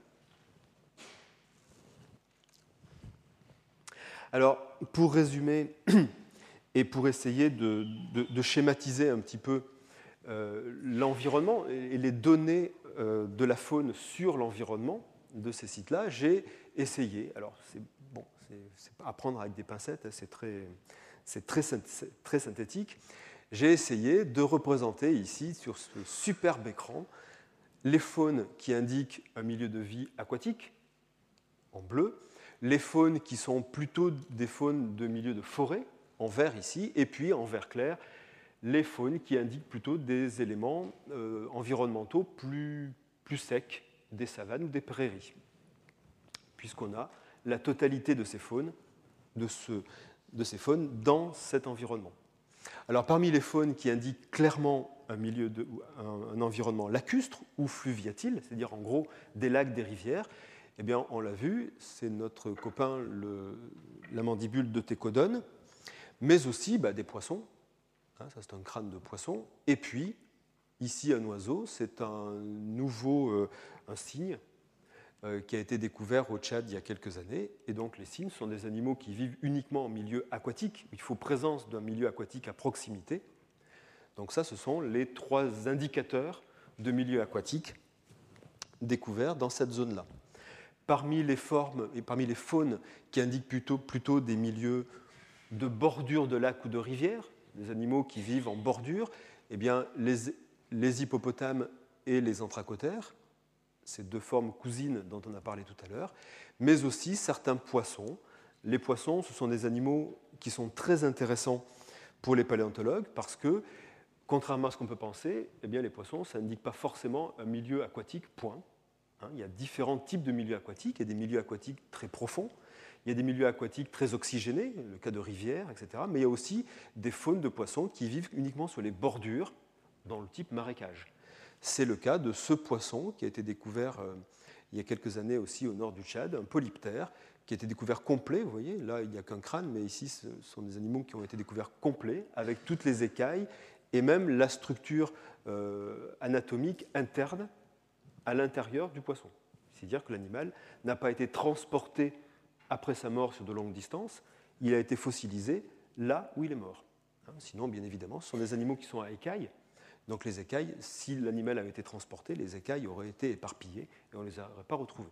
Alors, pour résumer et pour essayer de, de, de schématiser un petit peu euh, l'environnement et les données euh, de la faune sur l'environnement de ces sites-là, j'ai essayé, alors c'est bon, c'est à prendre avec des pincettes, c'est très, c'est très, très synthétique, j'ai essayé de représenter ici, sur ce superbe écran, les faunes qui indiquent un milieu de vie aquatique, en bleu, les faunes qui sont plutôt des faunes de milieu de forêt, en vert ici, et puis en vert clair, les faunes qui indiquent plutôt des éléments euh, environnementaux plus, plus secs, des savanes ou des prairies, puisqu'on a la totalité de ces faunes, de, ce, de ces faunes dans cet environnement. Alors parmi les faunes qui indiquent clairement un, milieu de, un, un environnement lacustre ou fluviatile, c'est-à-dire en gros des lacs, des rivières, eh bien, on l'a vu, c'est notre copain, le, la mandibule de Tecodon, mais aussi bah, des poissons. Hein, ça, c'est un crâne de poisson. Et puis, ici, un oiseau, c'est un nouveau euh, un cygne euh, qui a été découvert au Tchad il y a quelques années. Et donc, les cygnes sont des animaux qui vivent uniquement en milieu aquatique. Il faut présence d'un milieu aquatique à proximité. Donc, ça, ce sont les trois indicateurs de milieu aquatique découverts dans cette zone-là. Parmi les formes et parmi les faunes qui indiquent plutôt, plutôt des milieux de bordure de lacs ou de rivières, des animaux qui vivent en bordure, eh bien, les, les hippopotames et les anthracotères, ces deux formes cousines dont on a parlé tout à l'heure, mais aussi certains poissons. Les poissons, ce sont des animaux qui sont très intéressants pour les paléontologues parce que, contrairement à ce qu'on peut penser, eh bien, les poissons, ça n'indique pas forcément un milieu aquatique, point. Hein, il y a différents types de milieux aquatiques. Il y a des milieux aquatiques très profonds, il y a des milieux aquatiques très oxygénés, le cas de rivières, et cetera. Mais il y a aussi des faunes de poissons qui vivent uniquement sur les bordures, dans le type marécage. C'est le cas de ce poisson qui a été découvert euh, il y a quelques années aussi au nord du Tchad, un polyptère, qui a été découvert complet. Vous voyez, là, il n'y a qu'un crâne, mais ici, ce sont des animaux qui ont été découverts complets, avec toutes les écailles et même la structure euh, anatomique interne à l'intérieur du poisson. C'est-à-dire que l'animal n'a pas été transporté après sa mort sur de longues distances, il a été fossilisé là où il est mort. Hein, sinon, bien évidemment, ce sont des animaux qui sont à écailles. Donc les écailles, si l'animal avait été transporté, les écailles auraient été éparpillées et on ne les aurait pas retrouvées.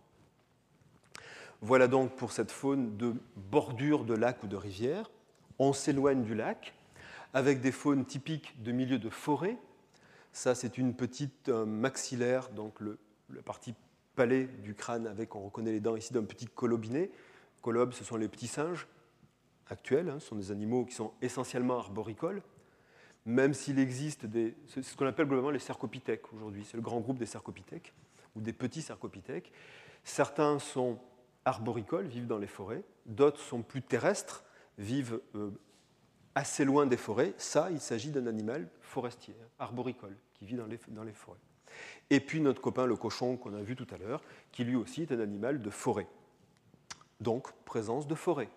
Voilà donc pour cette faune de bordure de lac ou de rivière. On s'éloigne du lac avec des faunes typiques de milieu de forêt. Ça, c'est une petite euh, maxillaire, donc le, la partie palais du crâne avec, on reconnaît les dents ici, d'un petit colobiné. Colobes, ce sont les petits singes actuels, hein, ce sont des animaux qui sont essentiellement arboricoles, même s'il existe des... C'est ce qu'on appelle globalement les cercopithèques aujourd'hui, c'est le grand groupe des cercopithèques, ou des petits cercopithèques. Certains sont arboricoles, vivent dans les forêts, d'autres sont plus terrestres, vivent euh, assez loin des forêts. Ça, il s'agit d'un animal forestier, arboricole, qui vit dans les, dans les forêts. Et puis notre copain, le cochon qu'on a vu tout à l'heure, qui lui aussi est un animal de forêt. Donc, présence de forêt.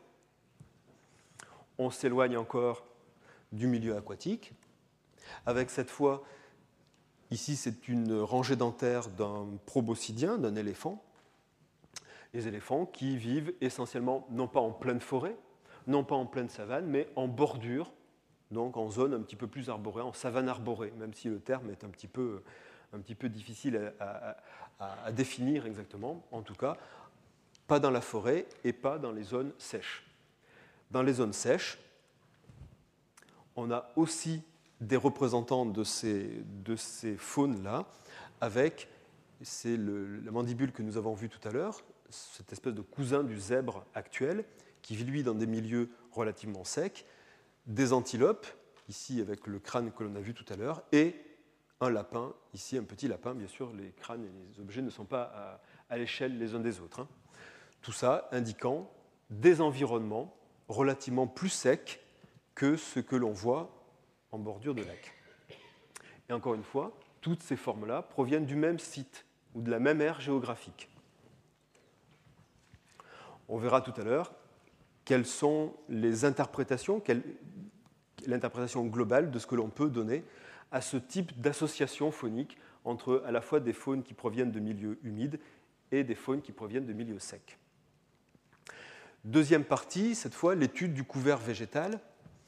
On s'éloigne encore du milieu aquatique, avec cette fois, ici c'est une rangée dentaire d'un proboscidien, d'un éléphant. Les éléphants qui vivent essentiellement, non pas en pleine forêt, non pas en pleine savane, mais en bordure, donc en zone un petit peu plus arborée, en savane arborée, même si le terme est un petit peu, un petit peu difficile à, à, à définir exactement, en tout cas, pas dans la forêt et pas dans les zones sèches. Dans les zones sèches, on a aussi des représentants de ces, de ces faunes-là, avec, c'est le, la mandibule que nous avons vue tout à l'heure, cette espèce de cousin du zèbre actuel, qui vit lui dans des milieux relativement secs, des antilopes, ici avec le crâne que l'on a vu tout à l'heure, et un lapin, ici un petit lapin, bien sûr les crânes et les objets ne sont pas à, à l'échelle les uns des autres. Hein. Tout ça indiquant des environnements relativement plus secs que ce que l'on voit en bordure de lac. Et encore une fois, toutes ces formes-là proviennent du même site ou de la même aire géographique. On verra tout à l'heure quelles sont les interprétations, quelle, l'interprétation globale de ce que l'on peut donner à ce type d'association faunique entre à la fois des faunes qui proviennent de milieux humides et des faunes qui proviennent de milieux secs. Deuxième partie, cette fois, l'étude du couvert végétal.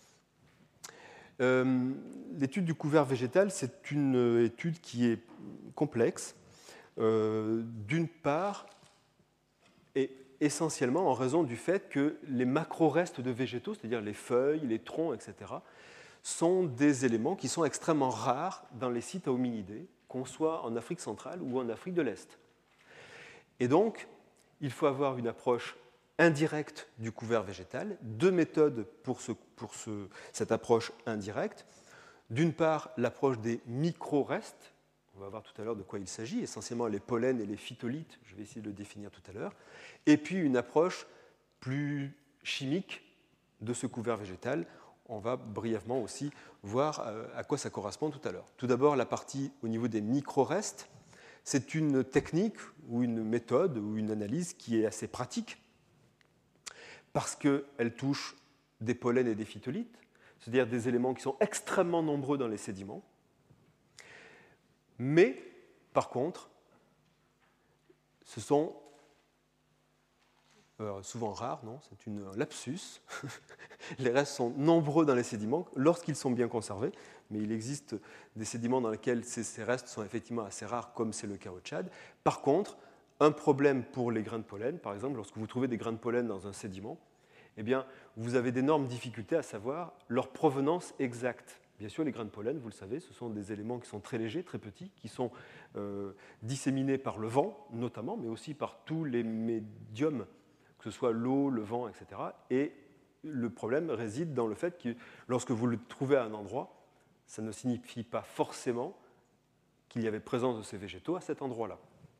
Euh, l'étude du couvert végétal, c'est une étude qui est complexe, euh, d'une part, et essentiellement en raison du fait que les macro-restes de végétaux, c'est-à-dire les feuilles, les troncs, et cetera, sont des éléments qui sont extrêmement rares dans les sites à hominidés, qu'on soit en Afrique centrale ou en Afrique de l'Est. Et donc, il faut avoir une approche indirecte du couvert végétal, deux méthodes pour, ce, pour ce, cette approche indirecte. D'une part, l'approche des micro-restes, on va voir tout à l'heure de quoi il s'agit, essentiellement les pollens et les phytolithes, je vais essayer de le définir tout à l'heure, et puis une approche plus chimique de ce couvert végétal. On va brièvement aussi voir à quoi ça correspond tout à l'heure. Tout d'abord, la partie au niveau des micro-restes, c'est une technique ou une méthode ou une analyse qui est assez pratique, parce qu'elle touche des pollens et des phytolithes, c'est-à-dire des éléments qui sont extrêmement nombreux dans les sédiments. Mais, par contre, ce sont euh, souvent rares, non, c'est une un lapsus. Les restes sont nombreux dans les sédiments lorsqu'ils sont bien conservés, mais il existe des sédiments dans lesquels ces, ces restes sont effectivement assez rares, comme c'est le cas au Tchad. Par contre, un problème pour les grains de pollen, par exemple, lorsque vous trouvez des grains de pollen dans un sédiment, eh bien, vous avez d'énormes difficultés à savoir leur provenance exacte. Bien sûr, les grains de pollen, vous le savez, ce sont des éléments qui sont très légers, très petits, qui sont euh, disséminés par le vent, notamment, mais aussi par tous les médiums, que ce soit l'eau, le vent, et cetera. Et le problème réside dans le fait que lorsque vous le trouvez à un endroit, ça ne signifie pas forcément qu'il y avait présence de ces végétaux à cet endroit-là.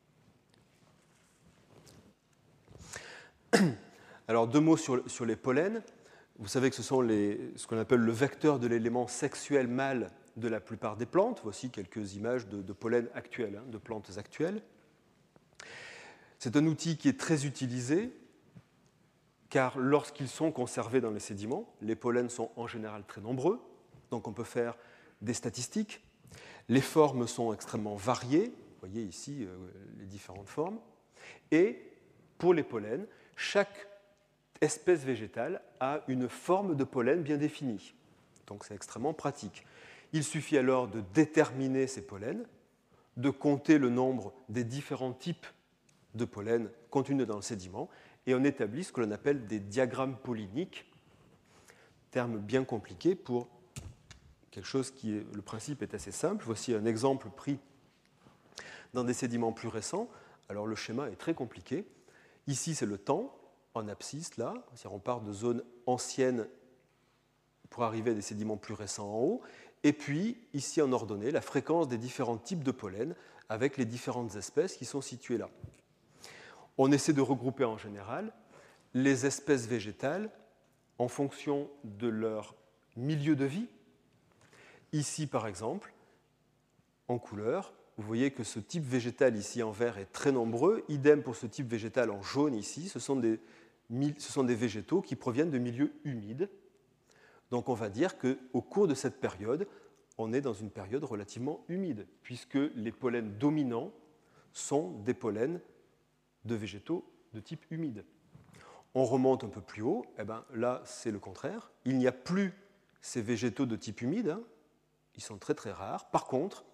Alors, deux mots sur, sur les pollens. Vous savez que ce sont les, ce qu'on appelle le vecteur de l'élément sexuel mâle de la plupart des plantes. Voici quelques images de, de pollen actuels, hein, de plantes actuelles. C'est un outil qui est très utilisé, car lorsqu'ils sont conservés dans les sédiments, les pollens sont en général très nombreux, donc on peut faire des statistiques. Les formes sont extrêmement variées, vous voyez ici euh, les différentes formes. Et pour les pollens, chaque espèce végétale a une forme de pollen bien définie. Donc c'est extrêmement pratique. Il suffit alors de déterminer ces pollens, de compter le nombre des différents types de pollen contenus dans le sédiment, et on établit ce que l'on appelle des diagrammes polliniques, terme bien compliqué pour quelque chose qui est, le principe est assez simple. Voici un exemple pris dans des sédiments plus récents. Alors le schéma est très compliqué. Ici, c'est le temps, en abscisse, là. C'est-à-dire on part de zones anciennes pour arriver à des sédiments plus récents en haut. Et puis, ici, en ordonnée, la fréquence des différents types de pollen avec les différentes espèces qui sont situées là. On essaie de regrouper en général les espèces végétales en fonction de leur milieu de vie. Ici, par exemple, en couleur, vous voyez que ce type végétal ici en vert est très nombreux. Idem pour ce type végétal en jaune ici. Ce sont des, ce sont des végétaux qui proviennent de milieux humides. Donc on va dire qu'au cours de cette période, on est dans une période relativement humide, puisque les pollens dominants sont des pollens de végétaux de type humide. On remonte un peu plus haut, et bien là c'est le contraire. Il n'y a plus ces végétaux de type humide, hein. Ils sont très très rares. Par contre,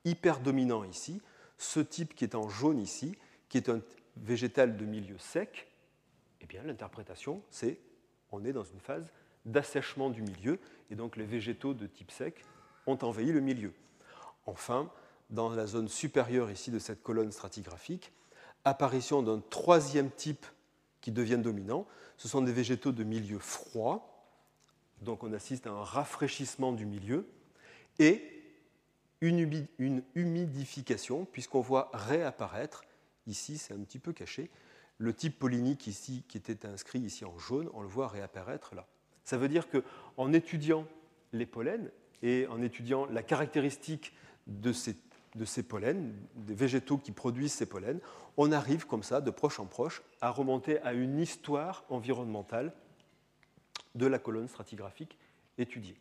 hyper dominant ici, ce type qui est en jaune ici, qui est un végétal de milieu sec, eh bien l'interprétation, c'est on est dans une phase d'assèchement du milieu, et donc les végétaux de type sec ont envahi le milieu. Enfin, dans la zone supérieure ici de cette colonne stratigraphique, apparition d'un troisième type qui devient dominant. Ce sont des végétaux de milieu froid, donc on assiste à un rafraîchissement du milieu, et une, une humidification, puisqu'on voit réapparaître, ici c'est un petit peu caché, le type pollinique ici, qui était inscrit ici en jaune, on le voit réapparaître là. Ça veut dire qu'en étudiant les pollens et en étudiant la caractéristique de ces, de ces pollens, des végétaux qui produisent ces pollens, on arrive comme ça, de proche en proche, à remonter à une histoire environnementale de la colonne stratigraphique étudiée.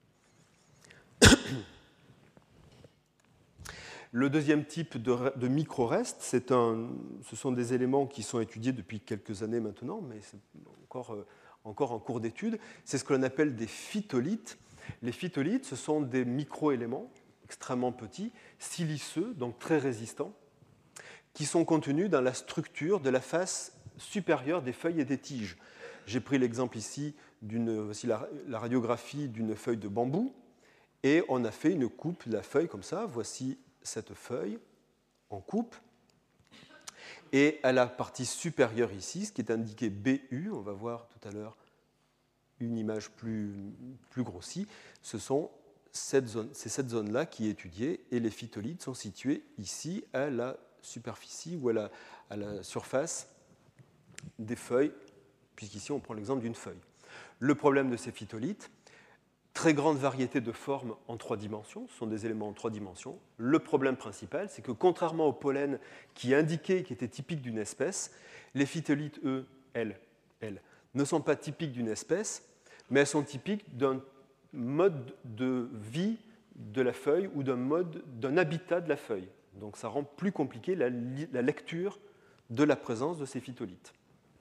Le deuxième type de, de micro-restes, c'est un, ce sont des éléments qui sont étudiés depuis quelques années maintenant, mais c'est encore, euh, encore en cours d'étude. C'est ce que l'on appelle des phytolithes. Les phytolithes, ce sont des micro-éléments extrêmement petits, siliceux, donc très résistants, qui sont contenus dans la structure de la face supérieure des feuilles et des tiges. J'ai pris l'exemple ici, voici la, la radiographie d'une feuille de bambou, et on a fait une coupe de la feuille comme ça. Voici cette feuille en coupe. Et à la partie supérieure ici, ce qui est indiqué B U, on va voir tout à l'heure une image plus, plus grossie, ce sont cette zone, c'est cette zone-là qui est étudiée, et les phytolithes sont situés ici à la superficie ou à la, à la surface des feuilles, puisqu'ici on prend l'exemple d'une feuille. Le problème de ces phytolithes, très grande variété de formes en trois dimensions, ce sont des éléments en trois dimensions. Le problème principal, c'est que contrairement aux pollens qui indiquaient, qui étaient typiques d'une espèce, les phytolithes, eux, elles, elles, ne sont pas typiques d'une espèce, mais elles sont typiques d'un mode de vie de la feuille ou d'un mode, d'un habitat de la feuille. Donc ça rend plus compliqué la, la lecture de la présence de ces phytolithes.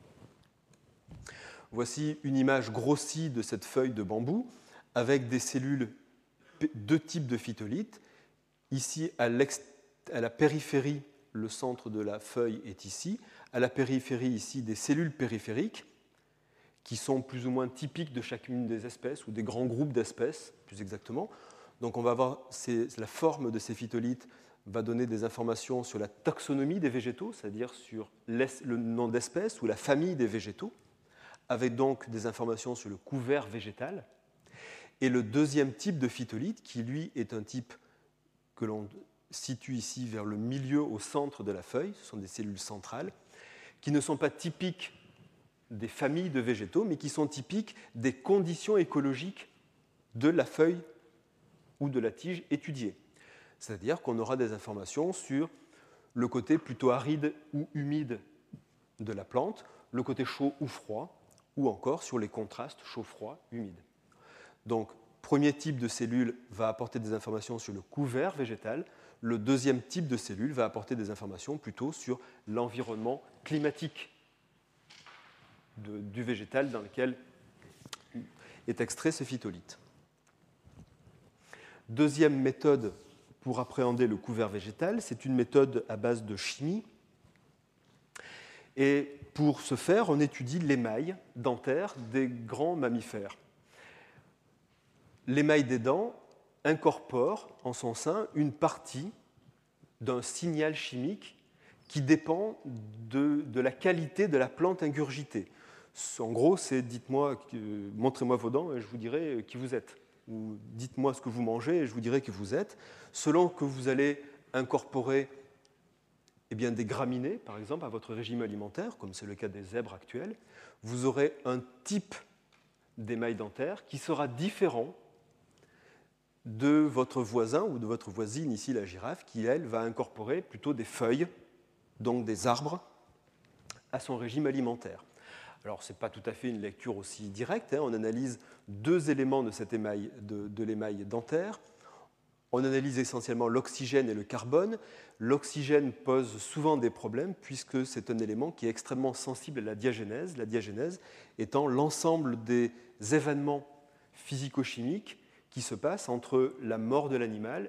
Voici une image grossie de cette feuille de bambou avec des cellules, deux types de phytolithes. Ici, à, à la périphérie, le centre de la feuille est ici. À la périphérie, ici, des cellules périphériques qui sont plus ou moins typiques de chacune des espèces ou des grands groupes d'espèces, plus exactement. Donc on va voir la forme de ces phytolithes va donner des informations sur la taxonomie des végétaux, c'est-à-dire sur le nom d'espèce ou la famille des végétaux, avec donc des informations sur le couvert végétal. Et le deuxième type de phytolithe, qui lui est un type que l'on situe ici vers le milieu, au centre de la feuille, ce sont des cellules centrales, qui ne sont pas typiques des familles de végétaux, mais qui sont typiques des conditions écologiques de la feuille ou de la tige étudiée. C'est-à-dire qu'on aura des informations sur le côté plutôt aride ou humide de la plante, le côté chaud ou froid, ou encore sur les contrastes chaud-froid, humide. Donc, premier type de cellule va apporter des informations sur le couvert végétal. Le deuxième type de cellule va apporter des informations plutôt sur l'environnement climatique de, du végétal dans lequel est extrait ce phytolithe. Deuxième méthode pour appréhender le couvert végétal, c'est une méthode à base de chimie. Et pour ce faire, on étudie l'émail dentaire des grands mammifères. L'émail des dents incorpore en son sein une partie d'un signal chimique qui dépend de, de la qualité de la plante ingurgitée. En gros, c'est dites-moi, montrez-moi vos dents et je vous dirai qui vous êtes. Ou dites-moi ce que vous mangez et je vous dirai qui vous êtes. Selon que vous allez incorporer eh bien, des graminées, par exemple, à votre régime alimentaire, comme c'est le cas des zèbres actuels, vous aurez un type d'émail dentaire qui sera différent de votre voisin ou de votre voisine, ici la girafe, qui, elle, va incorporer plutôt des feuilles, donc des arbres, à son régime alimentaire. Alors, ce n'est pas tout à fait une lecture aussi directe. Hein. On analyse deux éléments de cet émail, de, de l'émail dentaire. On analyse essentiellement l'oxygène et le carbone. L'oxygène pose souvent des problèmes puisque c'est un élément qui est extrêmement sensible à la diagénèse. La diagénèse étant l'ensemble des événements physico-chimiques qui se passent entre la mort de l'animal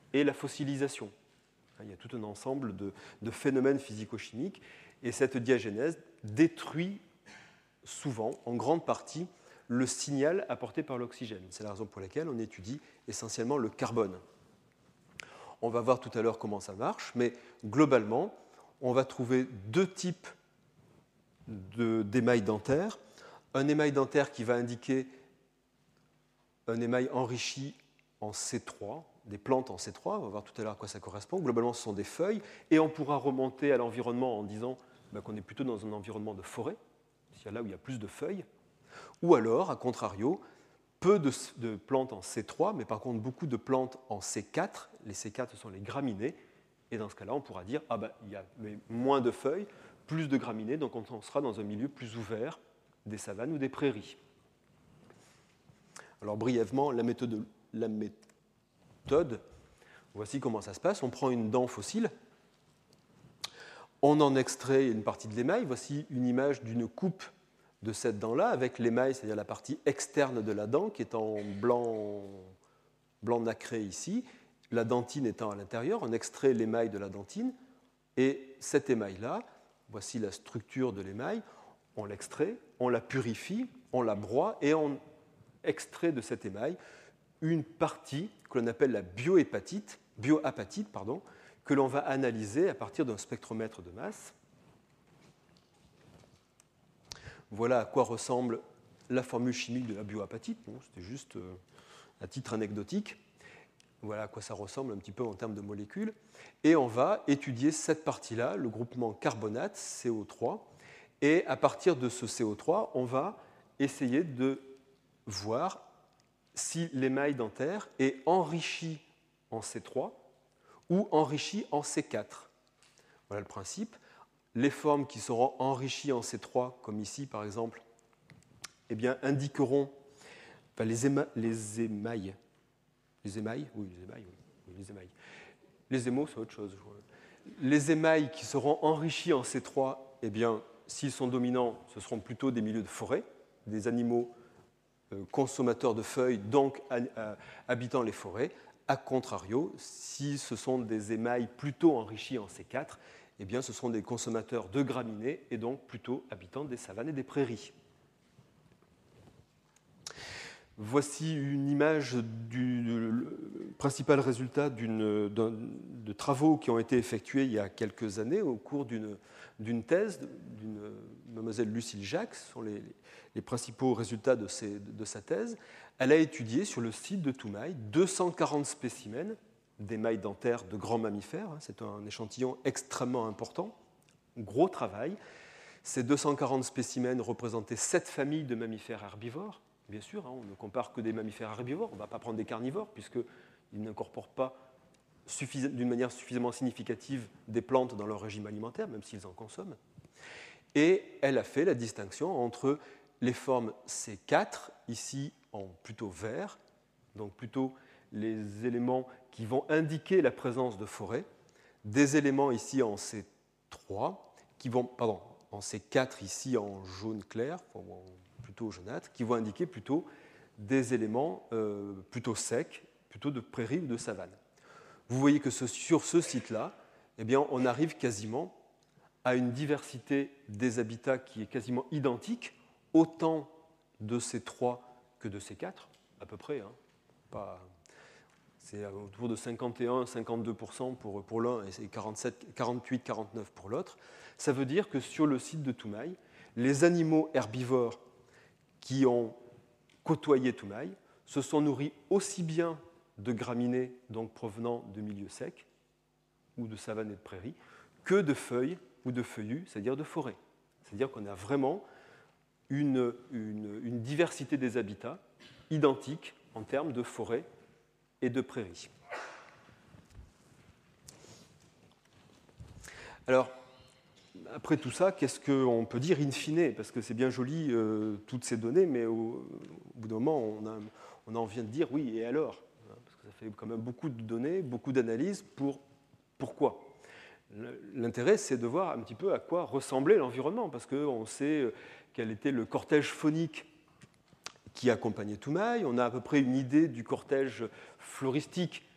et la fossilisation. Il y a tout un ensemble de, de phénomènes physico-chimiques, et cette diagénèse détruit souvent, en grande partie, le signal apporté par l'oxygène. C'est la raison pour laquelle on étudie essentiellement le carbone. On va voir tout à l'heure comment ça marche, mais globalement, on va trouver deux types de, d'émail dentaire. Un émail dentaire qui va indiquer un émail enrichi en C trois, des plantes en C trois, on va voir tout à l'heure à quoi ça correspond. Globalement, ce sont des feuilles, et on pourra remonter à l'environnement en disant ben, qu'on est plutôt dans un environnement de forêt, c'est là où il y a plus de feuilles, ou alors, à contrario, peu de, de plantes en C trois, mais par contre beaucoup de plantes en C quatre. Les C quatre, ce sont les graminées, et dans ce cas-là, on pourra dire ah ben, il y a moins de feuilles, plus de graminées, donc on sera dans un milieu plus ouvert, des savanes ou des prairies. Alors brièvement, la méthode, la méthode, voici comment ça se passe. On prend une dent fossile, on en extrait une partie de l'émail. Voici une image d'une coupe de cette dent-là, avec l'émail, c'est-à-dire la partie externe de la dent, qui est en blanc, blanc nacré ici, la dentine étant à l'intérieur. On extrait l'émail de la dentine, et cet émail-là, voici la structure de l'émail, on l'extrait, on la purifie, on la broie, et on extrait de cet émail une partie que l'on appelle la biohépatite, bioapatite, pardon, que l'on va analyser à partir d'un spectromètre de masse. Voilà à quoi ressemble la formule chimique de la bioapatite. Bon, c'était juste euh, à titre anecdotique. Voilà à quoi ça ressemble un petit peu en termes de molécules. Et on va étudier cette partie-là, le groupement carbonate, C O trois. Et à partir de ce C O trois, on va essayer de voir si l'émail dentaire est enrichi en C trois ou enrichi en C quatre. Voilà le principe. Les formes qui seront enrichies en C trois, comme ici par exemple, eh bien, indiqueront enfin, les, éma les émails. Les émails Oui, les émails, oui. oui les émails. Les émaux, c'est autre chose. Les émails qui seront enrichis en C trois, eh bien, s'ils sont dominants, ce seront plutôt des milieux de forêt, des animaux euh, consommateurs de feuilles, donc euh, habitant les forêts. A contrario, si ce sont des émails plutôt enrichis en C quatre, eh bien, ce sont des consommateurs de graminées et donc plutôt habitants des savanes et des prairies. Voici une image du principal résultat d'une, d'un, de travaux qui ont été effectués il y a quelques années au cours d'une, d'une thèse d'une mademoiselle Lucille Jacques. Ce sont les, les principaux résultats de, ces, de sa thèse. Elle a étudié sur le site de Toumaï deux cent quarante spécimens d'émail dentaire de grands mammifères. C'est un échantillon extrêmement important, gros travail. Ces deux cent quarante spécimens représentaient sept familles de mammifères herbivores. Bien sûr, hein, on ne compare que des mammifères herbivores, on ne va pas prendre des carnivores, puisqu'ils n'incorporent pas suffis- d'une manière suffisamment significative des plantes dans leur régime alimentaire, même s'ils en consomment. Et elle a fait la distinction entre les formes C quatre, ici en plutôt vert, donc plutôt les éléments qui vont indiquer la présence de forêt, des éléments ici en C trois, qui vont, pardon, en C quatre ici en jaune clair, en plutôt jaunâtre, qui vont indiquer plutôt des éléments euh, plutôt secs, plutôt de prairies ou de savane. Vous voyez que ce, sur ce site-là, eh bien, on arrive quasiment à une diversité des habitats qui est quasiment identique, autant de C trois que de C quatre, à peu près. Hein. Pas, c'est autour de cinquante et un à cinquante-deux pour cent pour, pour l'un et quarante-sept, quarante-huit à quarante-neuf pour l'autre. Ça veut dire que sur le site de Toumaï, les animaux herbivores qui ont côtoyé Toumaï se sont nourris aussi bien de graminées, donc provenant de milieux secs ou de savanes et de prairies, que de feuilles ou de feuillus, c'est-à-dire de forêts. C'est-à-dire qu'on a vraiment une, une, une diversité des habitats identique en termes de forêts et de prairies. Alors, après tout ça, qu'est-ce qu'on peut dire in fine? Parce que c'est bien joli, euh, toutes ces données, mais au, au bout d'un moment, on, a, on en vient de dire oui, et alors? Parce que ça fait quand même beaucoup de données, beaucoup d'analyses pour pourquoi. L'intérêt, c'est de voir un petit peu à quoi ressemblait l'environnement, parce qu'on sait quel était le cortège faunique qui accompagnait Toumaï, on a à peu près une idée du cortège floristique qui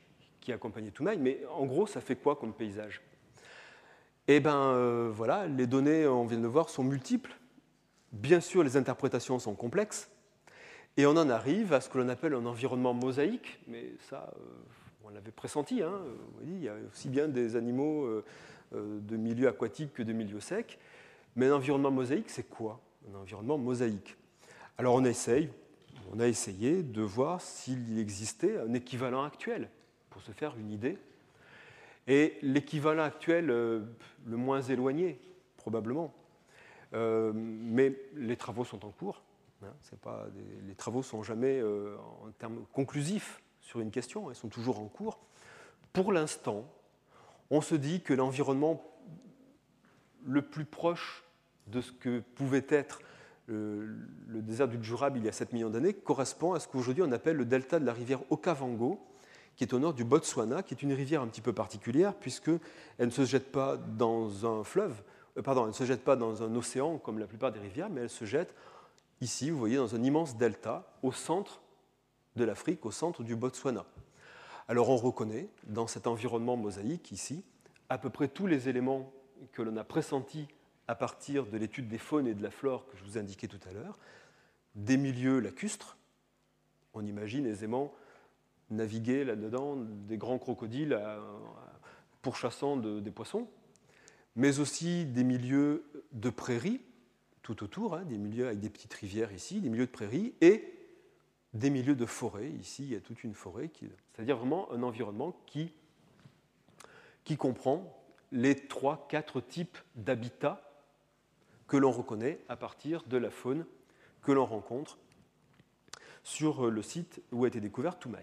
qui accompagnait Toumaï, mais en gros, ça fait quoi comme paysage? Eh bien, euh, voilà, les données, on vient de le voir, sont multiples. Bien sûr, les interprétations sont complexes, et on en arrive à ce que l'on appelle un environnement mosaïque, mais ça, euh, on l'avait pressenti, hein. Vous voyez, il y a aussi bien des animaux euh, euh, de milieux aquatiques que de milieux secs, mais un environnement mosaïque, c'est quoi? Un environnement mosaïque. Alors on essaye, on a essayé de voir s'il existait un équivalent actuel, pour se faire une idée. Et l'équivalent actuel, euh, le moins éloigné, probablement. Euh, mais les travaux sont en cours. Hein, c'est pas des, les travaux ne sont jamais euh, en termes conclusifs sur une question, ils sont toujours en cours. Pour l'instant, on se dit que l'environnement le plus proche de ce que pouvait être le, le désert du Djurab il y a sept millions d'années correspond à ce qu'aujourd'hui on appelle le delta de la rivière Okavango, qui est au nord du Botswana, qui est une rivière un petit peu particulière, puisqu'elle ne se jette pas dans un fleuve, euh, pardon, elle ne se jette pas dans un océan comme la plupart des rivières, mais elle se jette ici, vous voyez, dans un immense delta, au centre de l'Afrique, au centre du Botswana. Alors on reconnaît, dans cet environnement mosaïque, ici, à peu près tous les éléments que l'on a pressentis à partir de l'étude des faunes et de la flore que je vous indiquais tout à l'heure, des milieux lacustres, on imagine aisément naviguer là-dedans des grands crocodiles à, à, pourchassant de, des poissons, mais aussi des milieux de prairies tout autour, hein, des milieux avec des petites rivières ici, des milieux de prairies, et des milieux de forêt. Ici, il y a toute une forêt, qui, c'est-à-dire vraiment un environnement qui, qui comprend les trois, quatre types d'habitats que l'on reconnaît à partir de la faune que l'on rencontre sur le site où a été découvert Toumaï.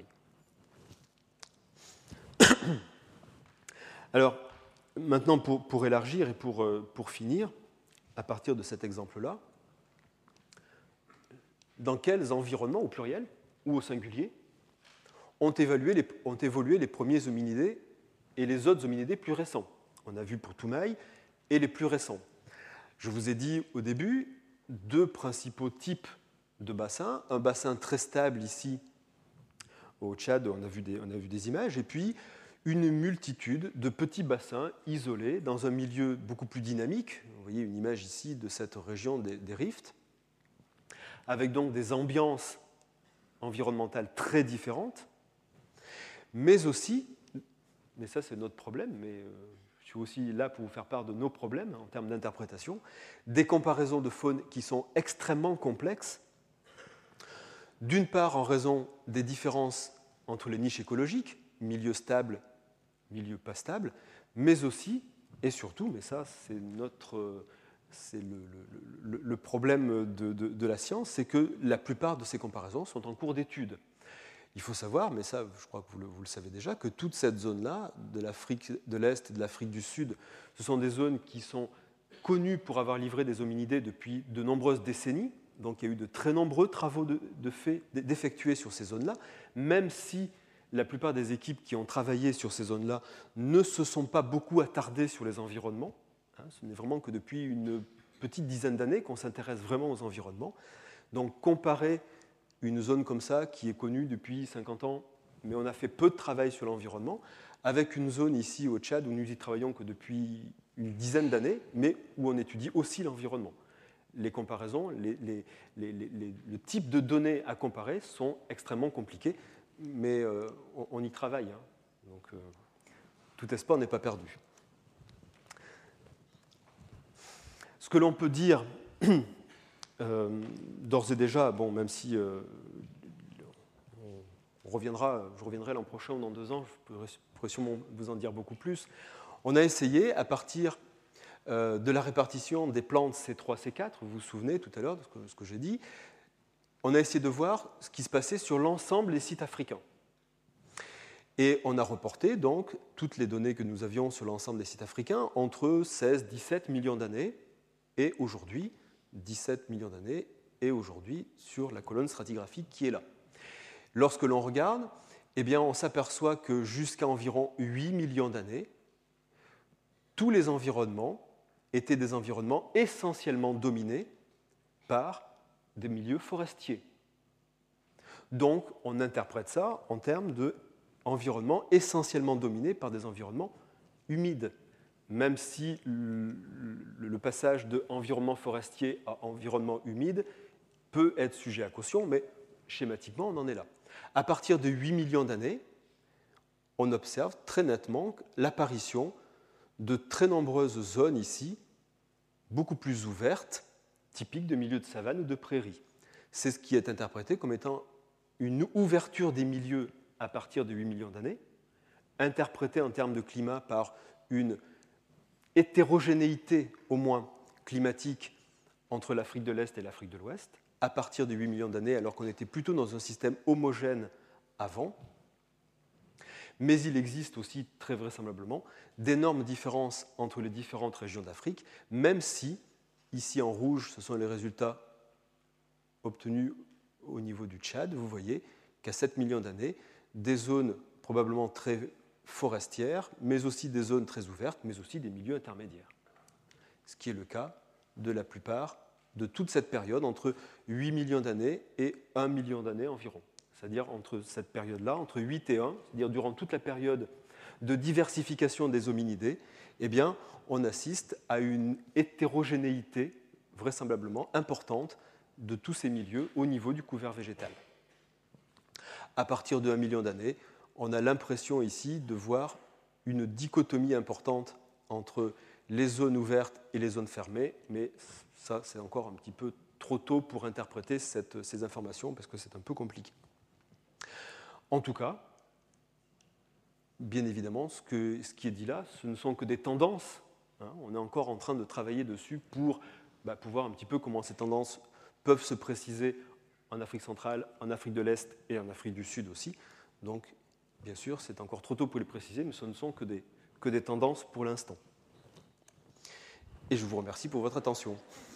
Alors, maintenant, pour, pour élargir et pour, pour finir, à partir de cet exemple-là, dans quels environnements, au pluriel ou au singulier, ont, évalué les, ont évolué les premiers hominidés et les autres hominidés plus récents? On a vu pour Toumaï et les plus récents. Je vous ai dit au début deux principaux types de bassins. Un bassin très stable ici, au Tchad, on a vu des, on a vu des images, et puis une multitude de petits bassins isolés dans un milieu beaucoup plus dynamique. Vous voyez une image ici de cette région des, des rifts, avec donc des ambiances environnementales très différentes, mais aussi, mais ça c'est notre problème, mais je suis aussi là pour vous faire part de nos problèmes en termes d'interprétation, des comparaisons de faune qui sont extrêmement complexes, d'une part en raison des différences entre les niches écologiques, milieu stable, milieu pas stable, mais aussi, et surtout, mais ça c'est notre... c'est le, le, le, le problème de, de, de la science, c'est que la plupart de ces comparaisons sont en cours d'étude. Il faut savoir, mais ça je crois que vous le, vous le savez déjà, que toute cette zone-là, de l'Afrique de l'Est et de l'Afrique du Sud, ce sont des zones qui sont connues pour avoir livré des hominidés depuis de nombreuses décennies. Donc il y a eu de très nombreux travaux de, de fait, d'effectués sur ces zones-là, même si la plupart des équipes qui ont travaillé sur ces zones-là ne se sont pas beaucoup attardées sur les environnements. Ce n'est vraiment que depuis une petite dizaine d'années qu'on s'intéresse vraiment aux environnements. Donc comparer une zone comme ça, qui est connue depuis cinquante ans, mais on a fait peu de travail sur l'environnement, avec une zone ici au Tchad où nous y travaillons que depuis une dizaine d'années, mais où on étudie aussi l'environnement. Les comparaisons, les, les, les, les, le type de données à comparer sont extrêmement compliqués, mais euh, on, on y travaille. Hein. Donc euh, tout espoir n'est pas perdu. Ce que l'on peut dire, euh, d'ores et déjà, bon, même si euh, on reviendra, je reviendrai l'an prochain ou dans deux ans, je pourrais, pourrais sûrement vous en dire beaucoup plus, on a essayé, à partir euh, de la répartition des plantes C trois, C quatre, vous vous souvenez tout à l'heure de ce que, ce que j'ai dit, on a essayé de voir ce qui se passait sur l'ensemble des sites africains. Et on a reporté donc toutes les données que nous avions sur l'ensemble des sites africains entre seize et dix-sept millions d'années, et aujourd'hui, dix-sept millions d'années, et aujourd'hui sur la colonne stratigraphique qui est là. Lorsque l'on regarde, eh bien, on s'aperçoit que jusqu'à environ huit millions d'années, tous les environnements étaient des environnements essentiellement dominés par des milieux forestiers. Donc, on interprète ça en termes de environnements essentiellement dominés par des environnements humides. Même si le, le passage de environnement forestier à environnement humide peut être sujet à caution, mais schématiquement, on en est là. À partir de huit millions d'années, on observe très nettement l'apparition de très nombreuses zones ici, beaucoup plus ouvertes, typiques de milieux de savane ou de prairies. C'est ce qui est interprété comme étant une ouverture des milieux à partir de huit millions d'années, interprétée en termes de climat par une hétérogénéité, au moins climatique, entre l'Afrique de l'Est et l'Afrique de l'Ouest, à partir de huit millions d'années, alors qu'on était plutôt dans un système homogène avant. Mais il existe aussi, très vraisemblablement, d'énormes différences entre les différentes régions d'Afrique, même si, ici en rouge, ce sont les résultats obtenus au niveau du Tchad. Vous voyez qu'à sept millions d'années, des zones probablement très forestières, mais aussi des zones très ouvertes, mais aussi des milieux intermédiaires. Ce qui est le cas de la plupart de toute cette période entre huit millions d'années et un million d'années environ. C'est-à-dire entre cette période-là, entre huit et un, c'est-à-dire durant toute la période de diversification des hominidés, eh bien, on assiste à une hétérogénéité vraisemblablement importante de tous ces milieux au niveau du couvert végétal. À partir de un million d'années, on a l'impression ici de voir une dichotomie importante entre les zones ouvertes et les zones fermées, mais ça, c'est encore un petit peu trop tôt pour interpréter cette, ces informations parce que c'est un peu compliqué. En tout cas, bien évidemment, ce, que, ce qui est dit là, ce ne sont que des tendances. Hein, on est encore en train de travailler dessus pour, bah, pour voir un petit peu comment ces tendances peuvent se préciser en Afrique centrale, en Afrique de l'Est et en Afrique du Sud aussi. Donc, bien sûr, c'est encore trop tôt pour les préciser, mais ce ne sont que des, que des tendances pour l'instant. Et je vous remercie pour votre attention.